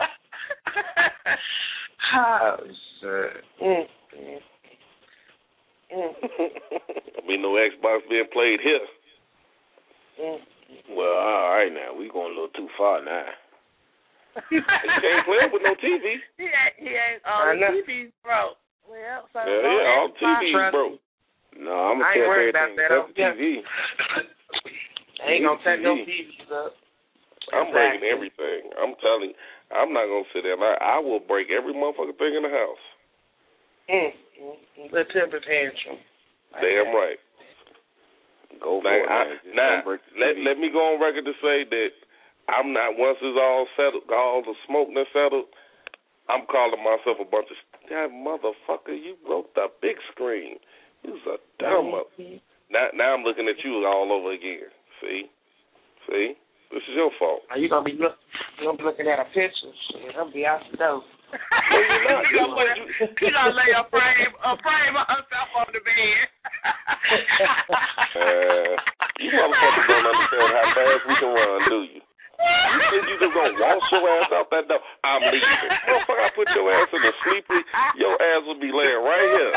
Oh, shit. Mm, mm, mm. I mean, no Xbox being played here. Mm. Well, all right now. We going a little too far now. You can't play it with no T V. He ain't, he ain't, all the T V's broke. Well, so yeah, yeah, all the T V's broke. No, I'm going to I ain't tell worried about everything that. except the T V. I ain't going to take no T Vs up. I'm exactly. breaking everything. I'm telling you, I'm not going to sit there. I, I will break every motherfucking thing in the house. Mm, mm, mm. The temper tantrum. Like Damn that. right. Go for now, it, I, man. Just now don't break the let, T V. let me go on record to say that I'm not, once it's all settled, all the smoke that's settled, I'm calling myself a bunch of, that motherfucker, you broke the big screen. You was a dumb up. Now, now I'm looking at you all over again. See? See? This is your fault. Are you gonna be look? You gonna be looking at a picture? Shit, I'm gonna be out the door. No, you're not. You gonna, put a, you gonna lay a frame, a frame of herself on the bed. uh, you motherfuckers don't understand how fast we can run, do you? You think you just gonna walk your ass out that door? I'm leaving. Motherfucker, I put your ass in a sleeper, your ass will be laying right here.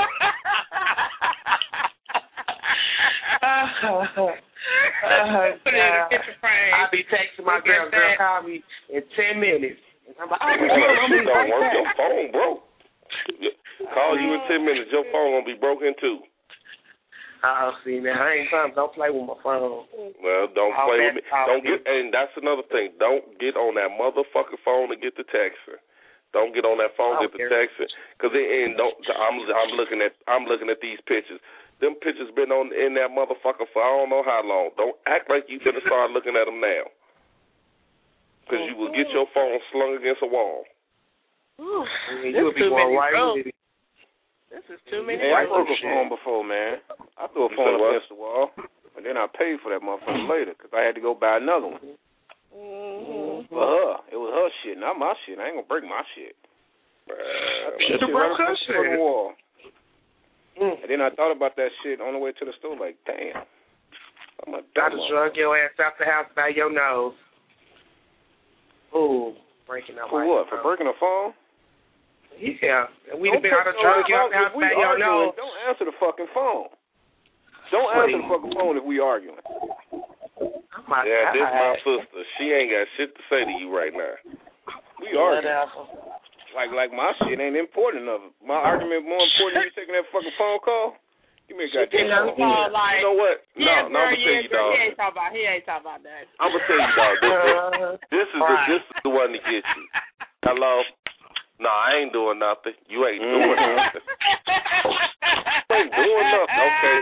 Uh, Put it in a picture frame. I'll be texting my girl, girl, call me in ten minutes. I'm like, oh, shit don't work. Your phone broke. Call you in ten minutes. Your phone gonna be broken too. Oh, see now, I ain't something. Don't play with my phone. Well, don't All play that with me. Don't get, and that's another thing. Don't get on that motherfucking phone to get the texting. Don't get on that phone to get the texting, cause it, and don't. I'm I'm looking at I'm looking at these pictures. Them pictures been on in that motherfucker for I don't know how long. Don't act like you gonna start looking at them now, cause you will get your phone slung against a wall. Ooh, you would be more right with it. This is too many. Hey, I broke a phone before, man. I threw a phone up against the wall, and then I paid for that motherfucker later because I had to go buy another one. Mm-hmm. For her, it was her shit, not my shit. I ain't gonna break my shit. Uh, she broke her shit on the wall. Mm. And then I thought about that shit on the way to the store, like, damn. I'm a I just drug your ass out the house by your nose. Ooh, breaking up. For what? For breaking a phone? Yeah, we'd have been out of drug your house by your nose. Don't answer the fucking phone. Don't answer the fucking phone if we arguing. Oh my yeah, God. this my sister. She ain't got shit to say to you right now. We arguing. Like, like my shit ain't important enough. My argument more important than you taking that fucking phone call. Give me a goddamn phone. Like, you know what? No, yeah, no, I'm gonna tell you, dog. He ain't talking about. He ain't talking about that. I'm gonna tell you, dog. This, this, this is the, this is the one to get you. Hello. No, I ain't doing nothing. You ain't doing mm-hmm. nothing. You ain't doing nothing. Okay.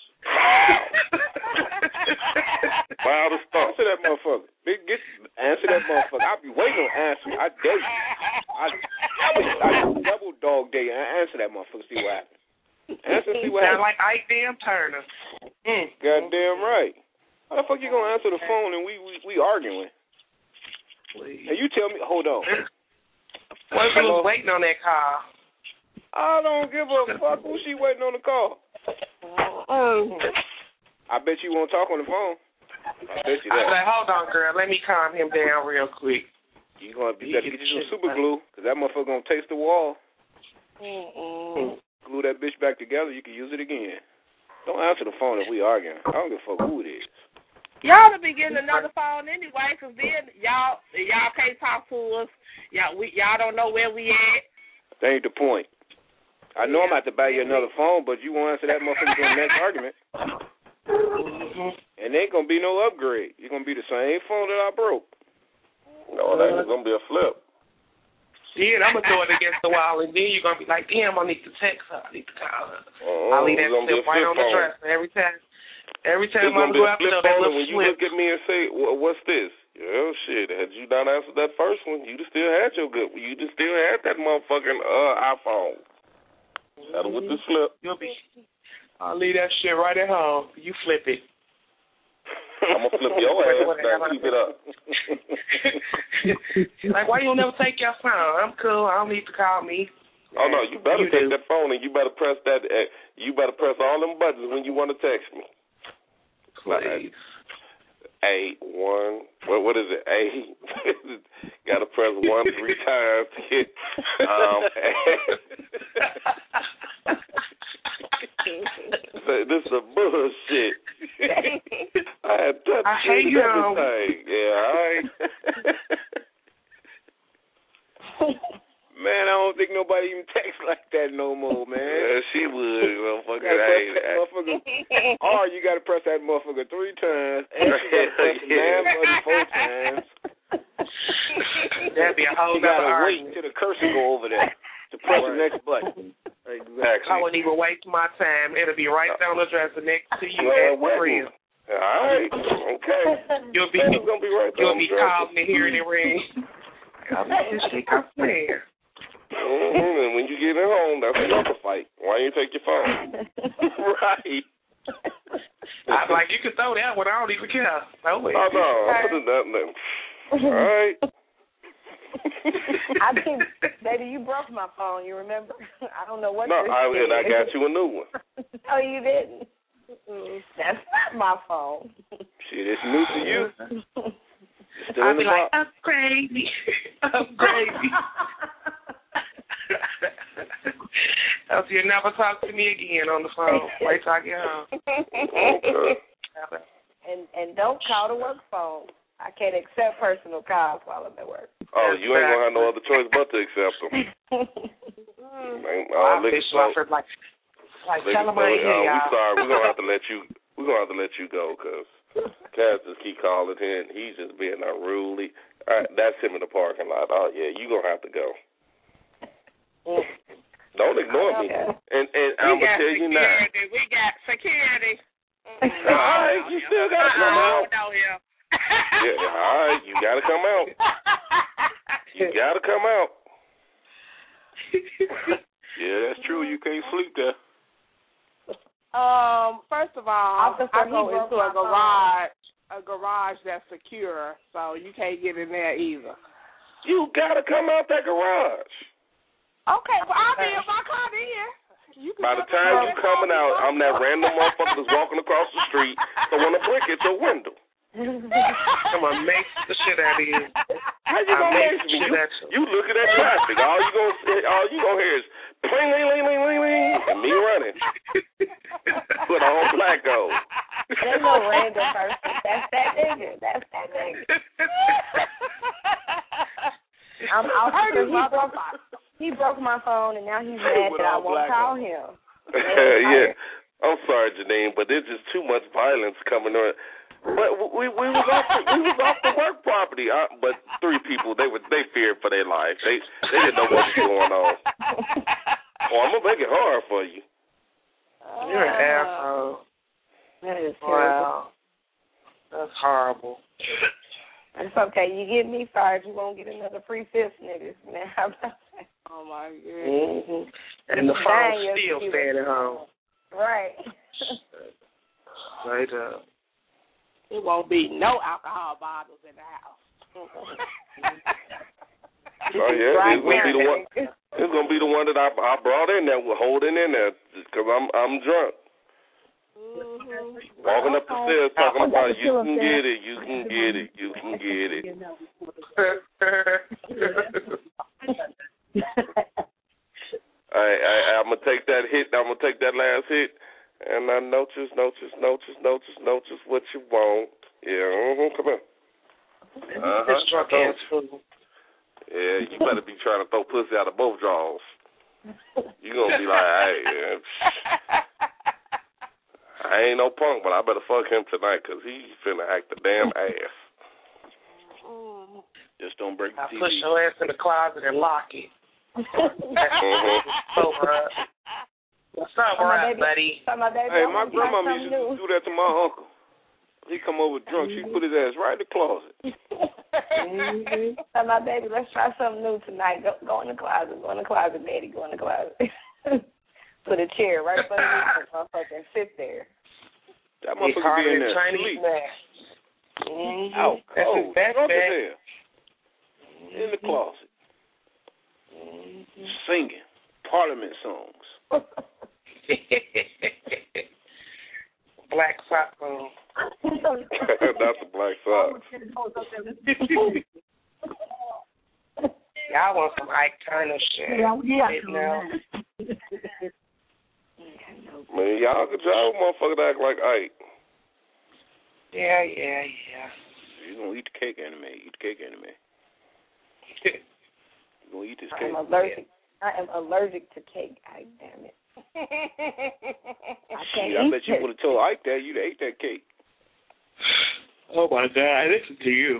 Wow, the stuff. Answer that motherfucker. Big, get, answer that motherfucker. I'll be waiting on answer. I dare you. I, I, I double dog dare you. Answer that motherfucker. See what happens. Answer. See what Sound happens. like Ike Damn Turner. Mm. Goddamn right. How the fuck you gonna answer the phone and we we, we arguing? Please. And you tell me, hold on. What if you was waiting on that call? I don't give a fuck who she waiting on the call. I bet you won't talk on the phone. I bet you that. I was like, hold on, girl. Let me calm him down real quick. You gonna you gotta get you some super glue, cause that motherfucker gonna taste the wall. Mm-mm. Glue that bitch back together. You can use it again. Don't answer the phone if we arguing. I don't give a fuck who it is. Y'all to be getting another phone anyway, cause then y'all y'all can't talk to us. Y'all we y'all don't know where we at. That ain't the point. I know yeah. I'm about to buy you another phone, but you won't answer that motherfucker in the next argument. Mm-hmm. And there ain't gonna be no upgrade. You're gonna be the same phone that I broke. No, that's gonna be a flip. Yeah, I'm gonna throw it against the wall, and then you're gonna be like, damn, I need to text her. I need to call her. Uh-huh. I'll leave that slip right on the dresser every time. Every time I go out there, that little when you slip. look at me and say, well, "What's this?" Yeah, shit. Had you not answered that first one, you'd still had your good. You'd still had that motherfucking uh, iPhone. That'll with the flip. You'll be. I'll leave that shit right at home. You flip it. I'm gonna flip your ass. Now keep it up. Like, why you don't never take your phone? I'm cool. I don't need to call me. Oh no, you better you take do. that phone and you better press that. Uh, you better press all them buttons when you want to text me. Please. A one. What what is it? A. Got to press one three times to hit. Um. This is a bullshit. I had touched I hate you. everything. Yeah, all right. Man, I don't think nobody even texts like that no more, man. Yeah, she would, motherfucker. motherfucker. Or you got to press that motherfucker three times, and you got to press the nine button four times. That'd be a whole You got other to wait argument. till the cursor go over there to press the next button. Exactly. I wouldn't even waste my time. It'll be right down the dresser next to you Well, at the crib. All right. Okay. You'll be, It's gonna be right you'll down be the dresser. calling and hearing it ring. I'm just think I'm there. Mm-hmm. And when you get at home, that's another fight. Why you take your phone? Right. I'm like, you can throw that one. I don't even care. No way. Oh, no. I'm putting that in. All right. I think, baby, you broke my phone. You remember? I don't know what. No, this I, is. and I got you a new one. Oh, you didn't? Mm-mm. That's not my phone. Shit, it's new to you. Still I'll in be the like, box. upgrade me. Upgrade me. Else you'll never talk to me again on the phone. Wait till I get home. Okay. And and don't call the work phone. I can't accept personal calls while I'm at work. Oh, you ain't gonna have no other choice but to accept them. Ain't, uh, I fish so, like, like, like Lick tell them I ain't uh, here, we y'all. sorry. We're gonna have to let you. We're gonna have to let you go because Cass just keep calling him. He's just being unruly. All right, that's him in the parking lot. Oh yeah, you gonna have to go. Don't ignore me. And and I'm gonna tell you now. We got security. Mm-hmm. All right, you still gotta come out. Yeah, all right, you gotta come out. You gotta come out. Yeah, that's true. You can't sleep there. Um, first of all, Officer, I go he broke into a my phone. garage, a garage that's secure, so you can't get in there either. You gotta come out that garage. Okay, well, I'll be in my car then. You can By the time you coming out, I'm that random motherfucker that's walking across the street throwing a brick at your window. I'm gonna make the shit out of you. How you gonna make me? You, you looking at traffic. All you gonna say, all you gonna hear is pling, ling, ling, ling, ling, ling, and me running. Put on Blacko. There's no random person. That's that nigga. That's that nigga. I'm officer. He broke, he broke my phone, and now he's mad that I won't call him. Yeah, I'm sorry, Janine, but there's just too much violence coming on. But we we was off the, we was off the work property. Uh, but three people they were they feared for their life. They they didn't know what was going on. Oh, I'm gonna make it hard for you. You're an asshole. That is terrible. Wow. That's horrible. It's okay. You get me fired, you won't get another free fifth, niggas. Man, how about that? Oh my god. Mm-hmm. And the phone's still staying at home. Right. Right up. It won't be no alcohol bottles in the house. Oh yeah, it's gonna be the one. It's gonna be the one that I I brought in there, holding in there, because I'm I'm drunk. Mm-hmm. Walking up the stairs talking about you can get it, you can get it, you can get it. I, I I'm gonna take that hit. I'm gonna take that last hit, and I notice, notice, notice, notice, notice what you want. Yeah, mm-hmm, come on. Uh huh. Drunk ass fool. Yeah, you better be trying to throw pussy out of both jaws. You gonna be like, hey, yeah, I ain't no punk, but I better fuck him tonight because he finna act a damn ass. Just don't break the I T V. push your ass in the closet and lock it. Mm-hmm. So, uh, what's up, right, buddy? Hey, my grandma used to do that to my uncle. He come over drunk. She put his ass right in the closet. Mm-hmm. Tell my baby, let's try something new tonight. Go, go in the closet. Go in the closet, Daddy. Go in the closet. Put a chair right in front of me and motherfucker and sit there. That motherfucker be in there sleep. Mm-hmm. Out cold. That's Drunk bad. as hell. In the closet. Mm-hmm. Singing Parliament songs. Black sock song. That's a black sock. Y'all want some Ike Turner shit? Yeah, yeah. Man, y'all could y'all motherfucker act like Ike. Yeah, yeah, yeah. You gonna eat the cake, anime? Eat the cake, anime. You gonna eat this I cake? am allergic. I am allergic to cake. I damn it. I can't Shit, I eat bet you it. would have told Ike that you'd ate that cake. Oh my God! Listen to you.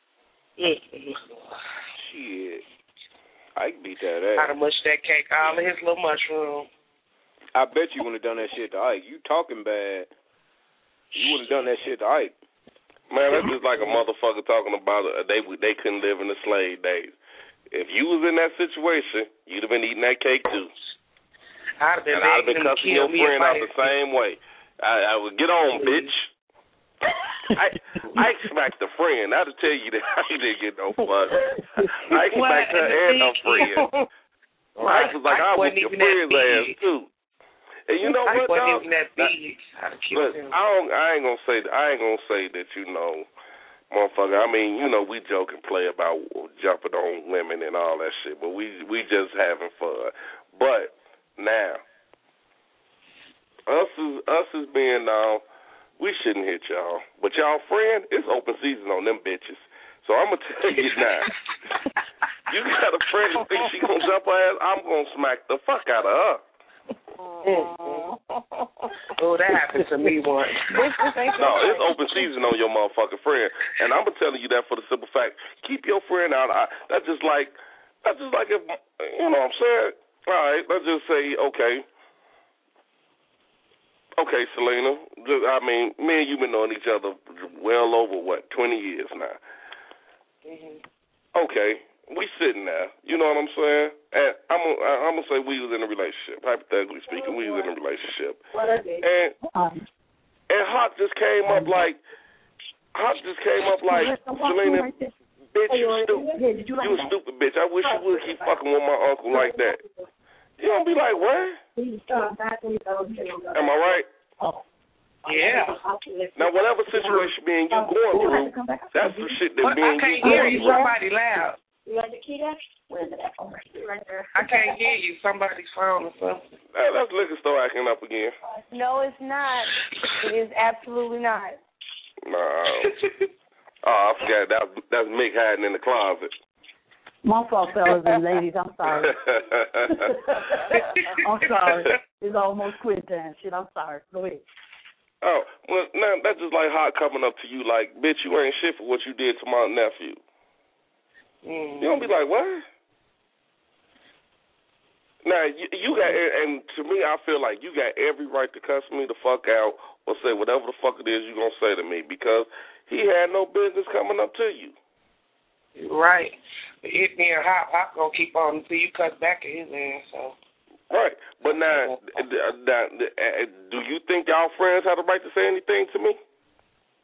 Shit, Ike beat that ass. I'd have mushed that cake all in his little mushroom. I bet you wouldn't have done that shit to Ike. You talking bad. You wouldn't have done that shit to Ike. Man, that's just like a motherfucker talking about uh, they they couldn't live in the slave days. If you was in that situation, you'd have been eating that cake too. I'd have been, and I'd have been cussing your friend out the same way. I, I would get on, bitch. I I smacked the friend. That'll tell you that I didn't get no fuck. I smacked her and her friend. I was like, I whoop your friend's ass too. And you know what, dog? Even that big. Look, I don't. I ain't gonna say. I ain't gonna say that. You know, motherfucker. I mean, you know, we joke and play about jumping on women and all that shit, but we we just having fun. But now, us as us as being now, we shouldn't hit y'all. But y'all friend, it's open season on them bitches. So I'm gonna tell you now. You got a friend that thinks she gonna jump her ass, I'm gonna smack the fuck out of her. Mm-hmm. Oh, that happened to me once. No, it's open season on your motherfucking friend, and I'm telling you that for the simple fact: keep your friend out. I, that's just like, that's just like if you know what I'm saying. All right, let's just say, okay, okay, Selena. I mean, me and you been knowing each other well over what twenty years now. Mm-hmm. Okay. We sitting there, you know what I'm saying? And I'm gonna, I'm gonna say we was in a relationship. Hypothetically speaking, we was in a relationship. And and Hawk just came up like, Hawk just came up like, Selena, bitch, you stupid. You a stupid bitch. I wish you would keep fucking with my uncle like that. You gonna be like, what? Am I right? Yeah. Now, whatever situation me and you going through, that's the shit that well, me and I can't you hear going you. through. Somebody loud. You like the key there? Where's it at? Right there. I can't hear you. Somebody's phone or something. Hey, that's liquor store acting up again. No, it's not. It is absolutely not. No. Oh, I forgot. That, that's Mick hiding in the closet. My fault, fellas and ladies. I'm sorry. I'm sorry. It's almost quit time. Shit, I'm sorry. Go ahead. Oh, well, now that's just like Hot coming up to you like, bitch, you ain't shit for what you did to my nephew. Mm. You don't be like, what? Now, you, you got, and to me, I feel like you got every right to cuss me the fuck out or say whatever the fuck it is you're going to say to me because he had no business coming up to you. Right. It being Hot, Hot going to keep on until you cut back at his ass, so. Right. But now, now, do you think y'all friends have the right to say anything to me?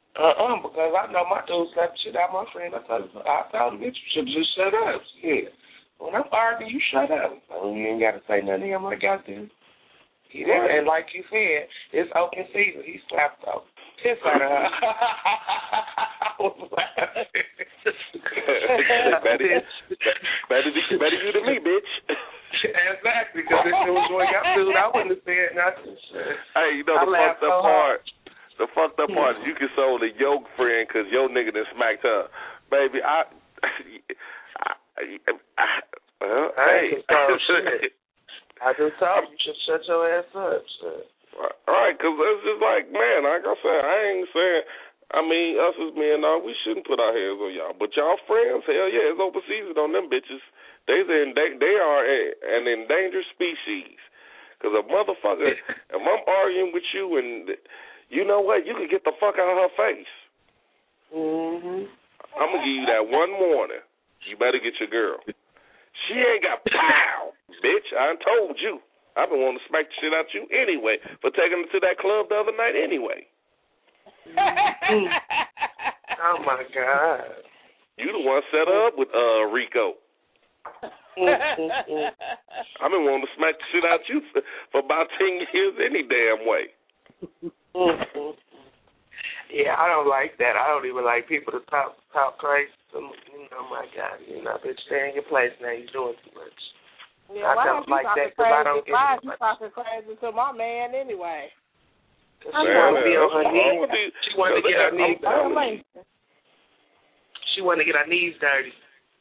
Uh-uh, because I know my dude slapped shit out my friend. I told him, I told him, bitch, you should just shut up. Yeah. When I'm arguing, you shut up. So you ain't got to say nothing to him like I do. He did, and like you said, it's open season. He slapped the piss out of her. I was laughing. better, better, better you than me, bitch. Exactly, because if it was going out, dude, I wouldn't have said nothing. Hey, you know I the fucked up so part? The fucked up part is you console the yoke friend because your nigga done smacked her. Baby, I... I, I, I well, I hey. ain't shit. I just told you, you should shut your ass up. Shit. Right, because it's just like, man, like I said, I ain't saying, I mean, us as men, no, we shouldn't put our hands on y'all. But y'all friends, hell yeah, it's open season on them bitches. They they are a, an endangered species. Because a motherfucker, if I'm arguing with you and, you know what, you can get the fuck out of her face. Mm-hmm. I'm going to give you that one warning. You better get your girl. She ain't got pow, bitch. I told you. I've been wanting to smack the shit out you anyway for taking her to that club the other night anyway. Mm-hmm. Oh, my God. You the one set her up with uh, Rico. Mm-hmm. I've been wanting to smack the shit out you for, for about ten years any damn way. Mm-hmm. Yeah, I don't like that. I don't even like people to talk talk crazy. You know, my God, you know, bitch, stay in your place now. You're doing too much. Yeah, I don't like that because I don't get it. You talking crazy to my man anyway. She want to be on her knees. She want to get her knees dirty. She want to get her knees dirty.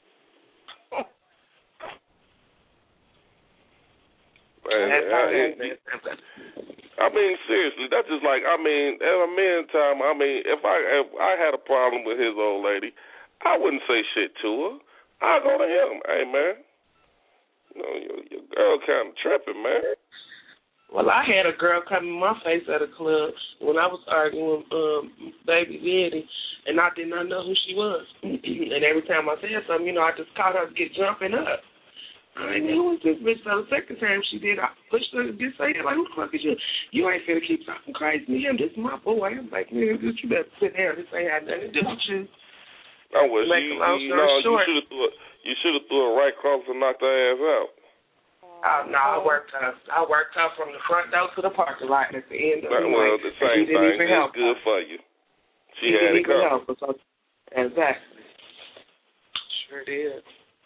Man, I, I mean, seriously, that's just like, I mean, at a man time, I mean, if I if I had a problem with his old lady, I wouldn't say shit to her. I'd go to him. Hey, man, you know, your, your girl kind of tripping, man. Well, I had a girl come in my face at a club when I was arguing with um, Baby Betty, and I did not know who she was. And every time I said something, you know, I just caught her to get jumping up. I mean, who is this bitch? So the second time she did, I pushed her to get say, like, who the fuck is you? You ain't finna keep talking crazy to him. This is my boy. I'm like, man, you better sit down. This ain't had nothing to do with you. I wish you, you, know, you should have threw, you should have threw her right across and knocked her ass out. Oh, no, I worked her. I worked her from the front door to the parking lot at the end of the Well, night. the same thing. It's good for you. She, she had didn't it even covered. help us. Exactly. Sure did.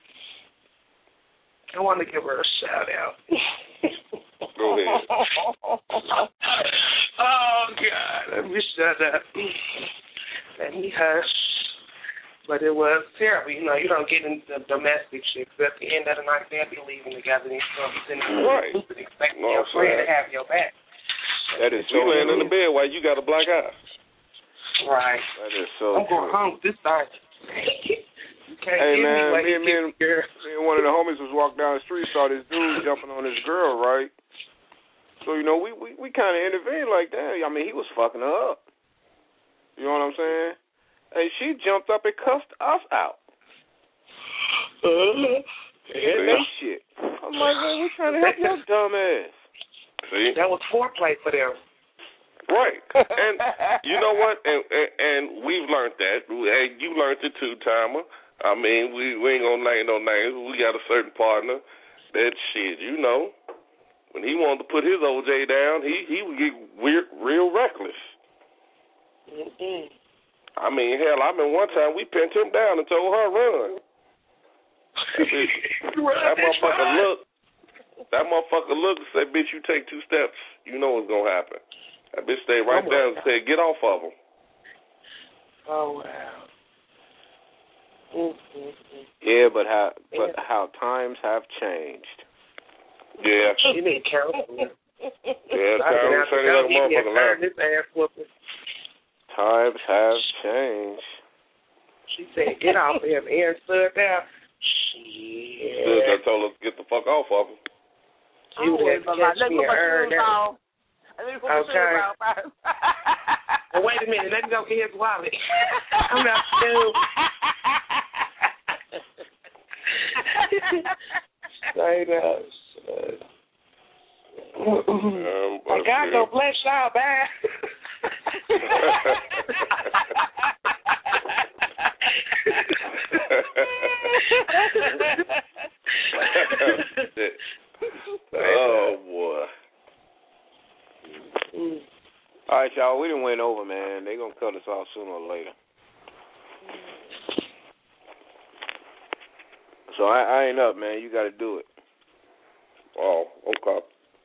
I want to give her a shout out. Go ahead. Oh, God. Let me shut up. Let me hush. But it was terrible. You know, you don't get into domestic shit. Because at the end of the night, they'll be leaving together and you're going to be sitting right. stupid expecting no, your friend to have your back. That is so. You laying in the bed while you got a black eye. Right. That is so I'm going home this time. You can't hey, get man, me, like me, and, me, and, me and one of the homies was walking down the street, saw this dude jumping on this girl, right? So, you know, we, we, we kind of intervened like that. I mean, he was fucking her up. You know what I'm saying? And she jumped up and cussed us out. Uh, and that shit. I'm like, man, we're trying to help your dumb ass. See? That was foreplay for them. Right. And you know what? And, and, and we've learned that. And you learned it too, Timer. I mean, we, we ain't going to name no names. We got a certain partner that shit, you know, when he wanted to put his O J down, he, he would get weird, real reckless. Mm-mm. I mean, hell, I mean, one time we pinned him down and told her run. That, bitch, that motherfucker looked. That motherfucker looked and said, bitch, you take two steps, you know what's going to happen. That bitch stayed right oh there and said, get off of him. Oh, wow. Mm-hmm. Yeah, but how but yeah. how times have changed. Yeah. She need counseling. Yeah, times have changed like a motherfucker now. This ass whooping. Times have changed. She said, get off of him. Aaron stood down. Shit. Stood there, told her to get the fuck off of him. She would have catch me and earned that. Okay. Well, wait a minute. Let me go get his wallet. I'm not stupid. Straight up. Um, I got no bless y'all, man. Oh boy. All right, y'all. We done went over, man. They gonna cut us off sooner or later. So I, I ain't up, man. You got to do it. Oh, okay.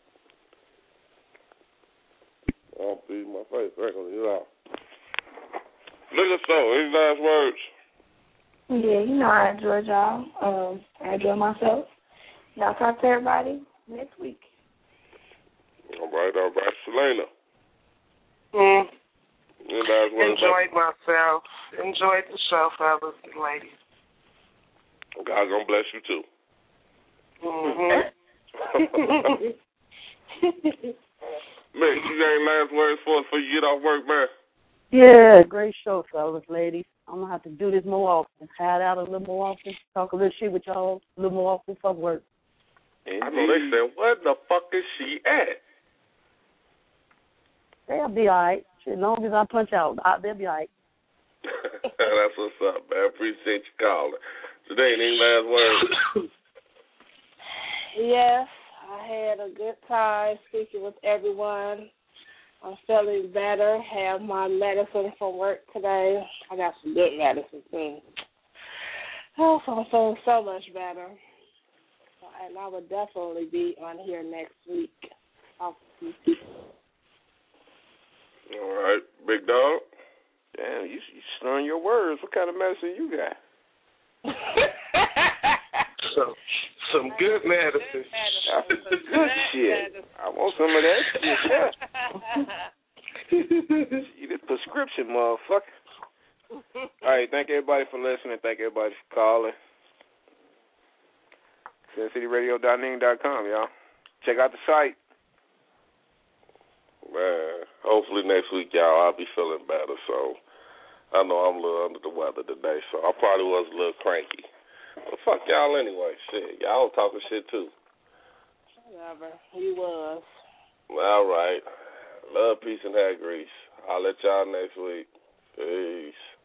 I'll be my face regularly. You know. Look at so. Any last words? Yeah, you know I enjoyed y'all. Um, I enjoy myself. Y'all talk to everybody next week. All right, all right. Selena. Mm. Any last words? Enjoyed myself. Enjoyed the show, fellas and ladies. God's gonna bless you too. Mm-hmm. Mick, you got any last words for us before you get off work, man? Yeah, great show, fellas, ladies. I'm gonna have to do this more often. Hide out a little more often. Talk a little shit with y'all a little more often for work. Indeed. I know they said, "Where the fuck is she at?" They'll be all right. As long as I punch out, they'll be all right. That's what's up, man. Appreciate you calling. Today, any last words? Yes, I had a good time speaking with everyone. I'm feeling better. Have my medicine from work today. I got some good medicine, too. Oh, so I'm feeling so much better. And I will definitely be on here next week. I'll see you. All right, big dog. Damn, you, you slurring your words. What kind of medicine you got? So, some good medicine. That's some good shit. I want some of that shit. Yeah. You did prescription, motherfucker. All right, thank everybody for listening. Thank everybody for calling. Sin City Radio dot ning dot com, y'all. Check out the site. Man, hopefully next week, y'all, I'll be feeling better. So I know I'm a little under the weather today, so I probably was a little cranky. But fuck y'all anyway. Shit, y'all talking shit too. Whatever. He was. All right. Love, peace, and hair grease. I'll let y'all next week. Peace.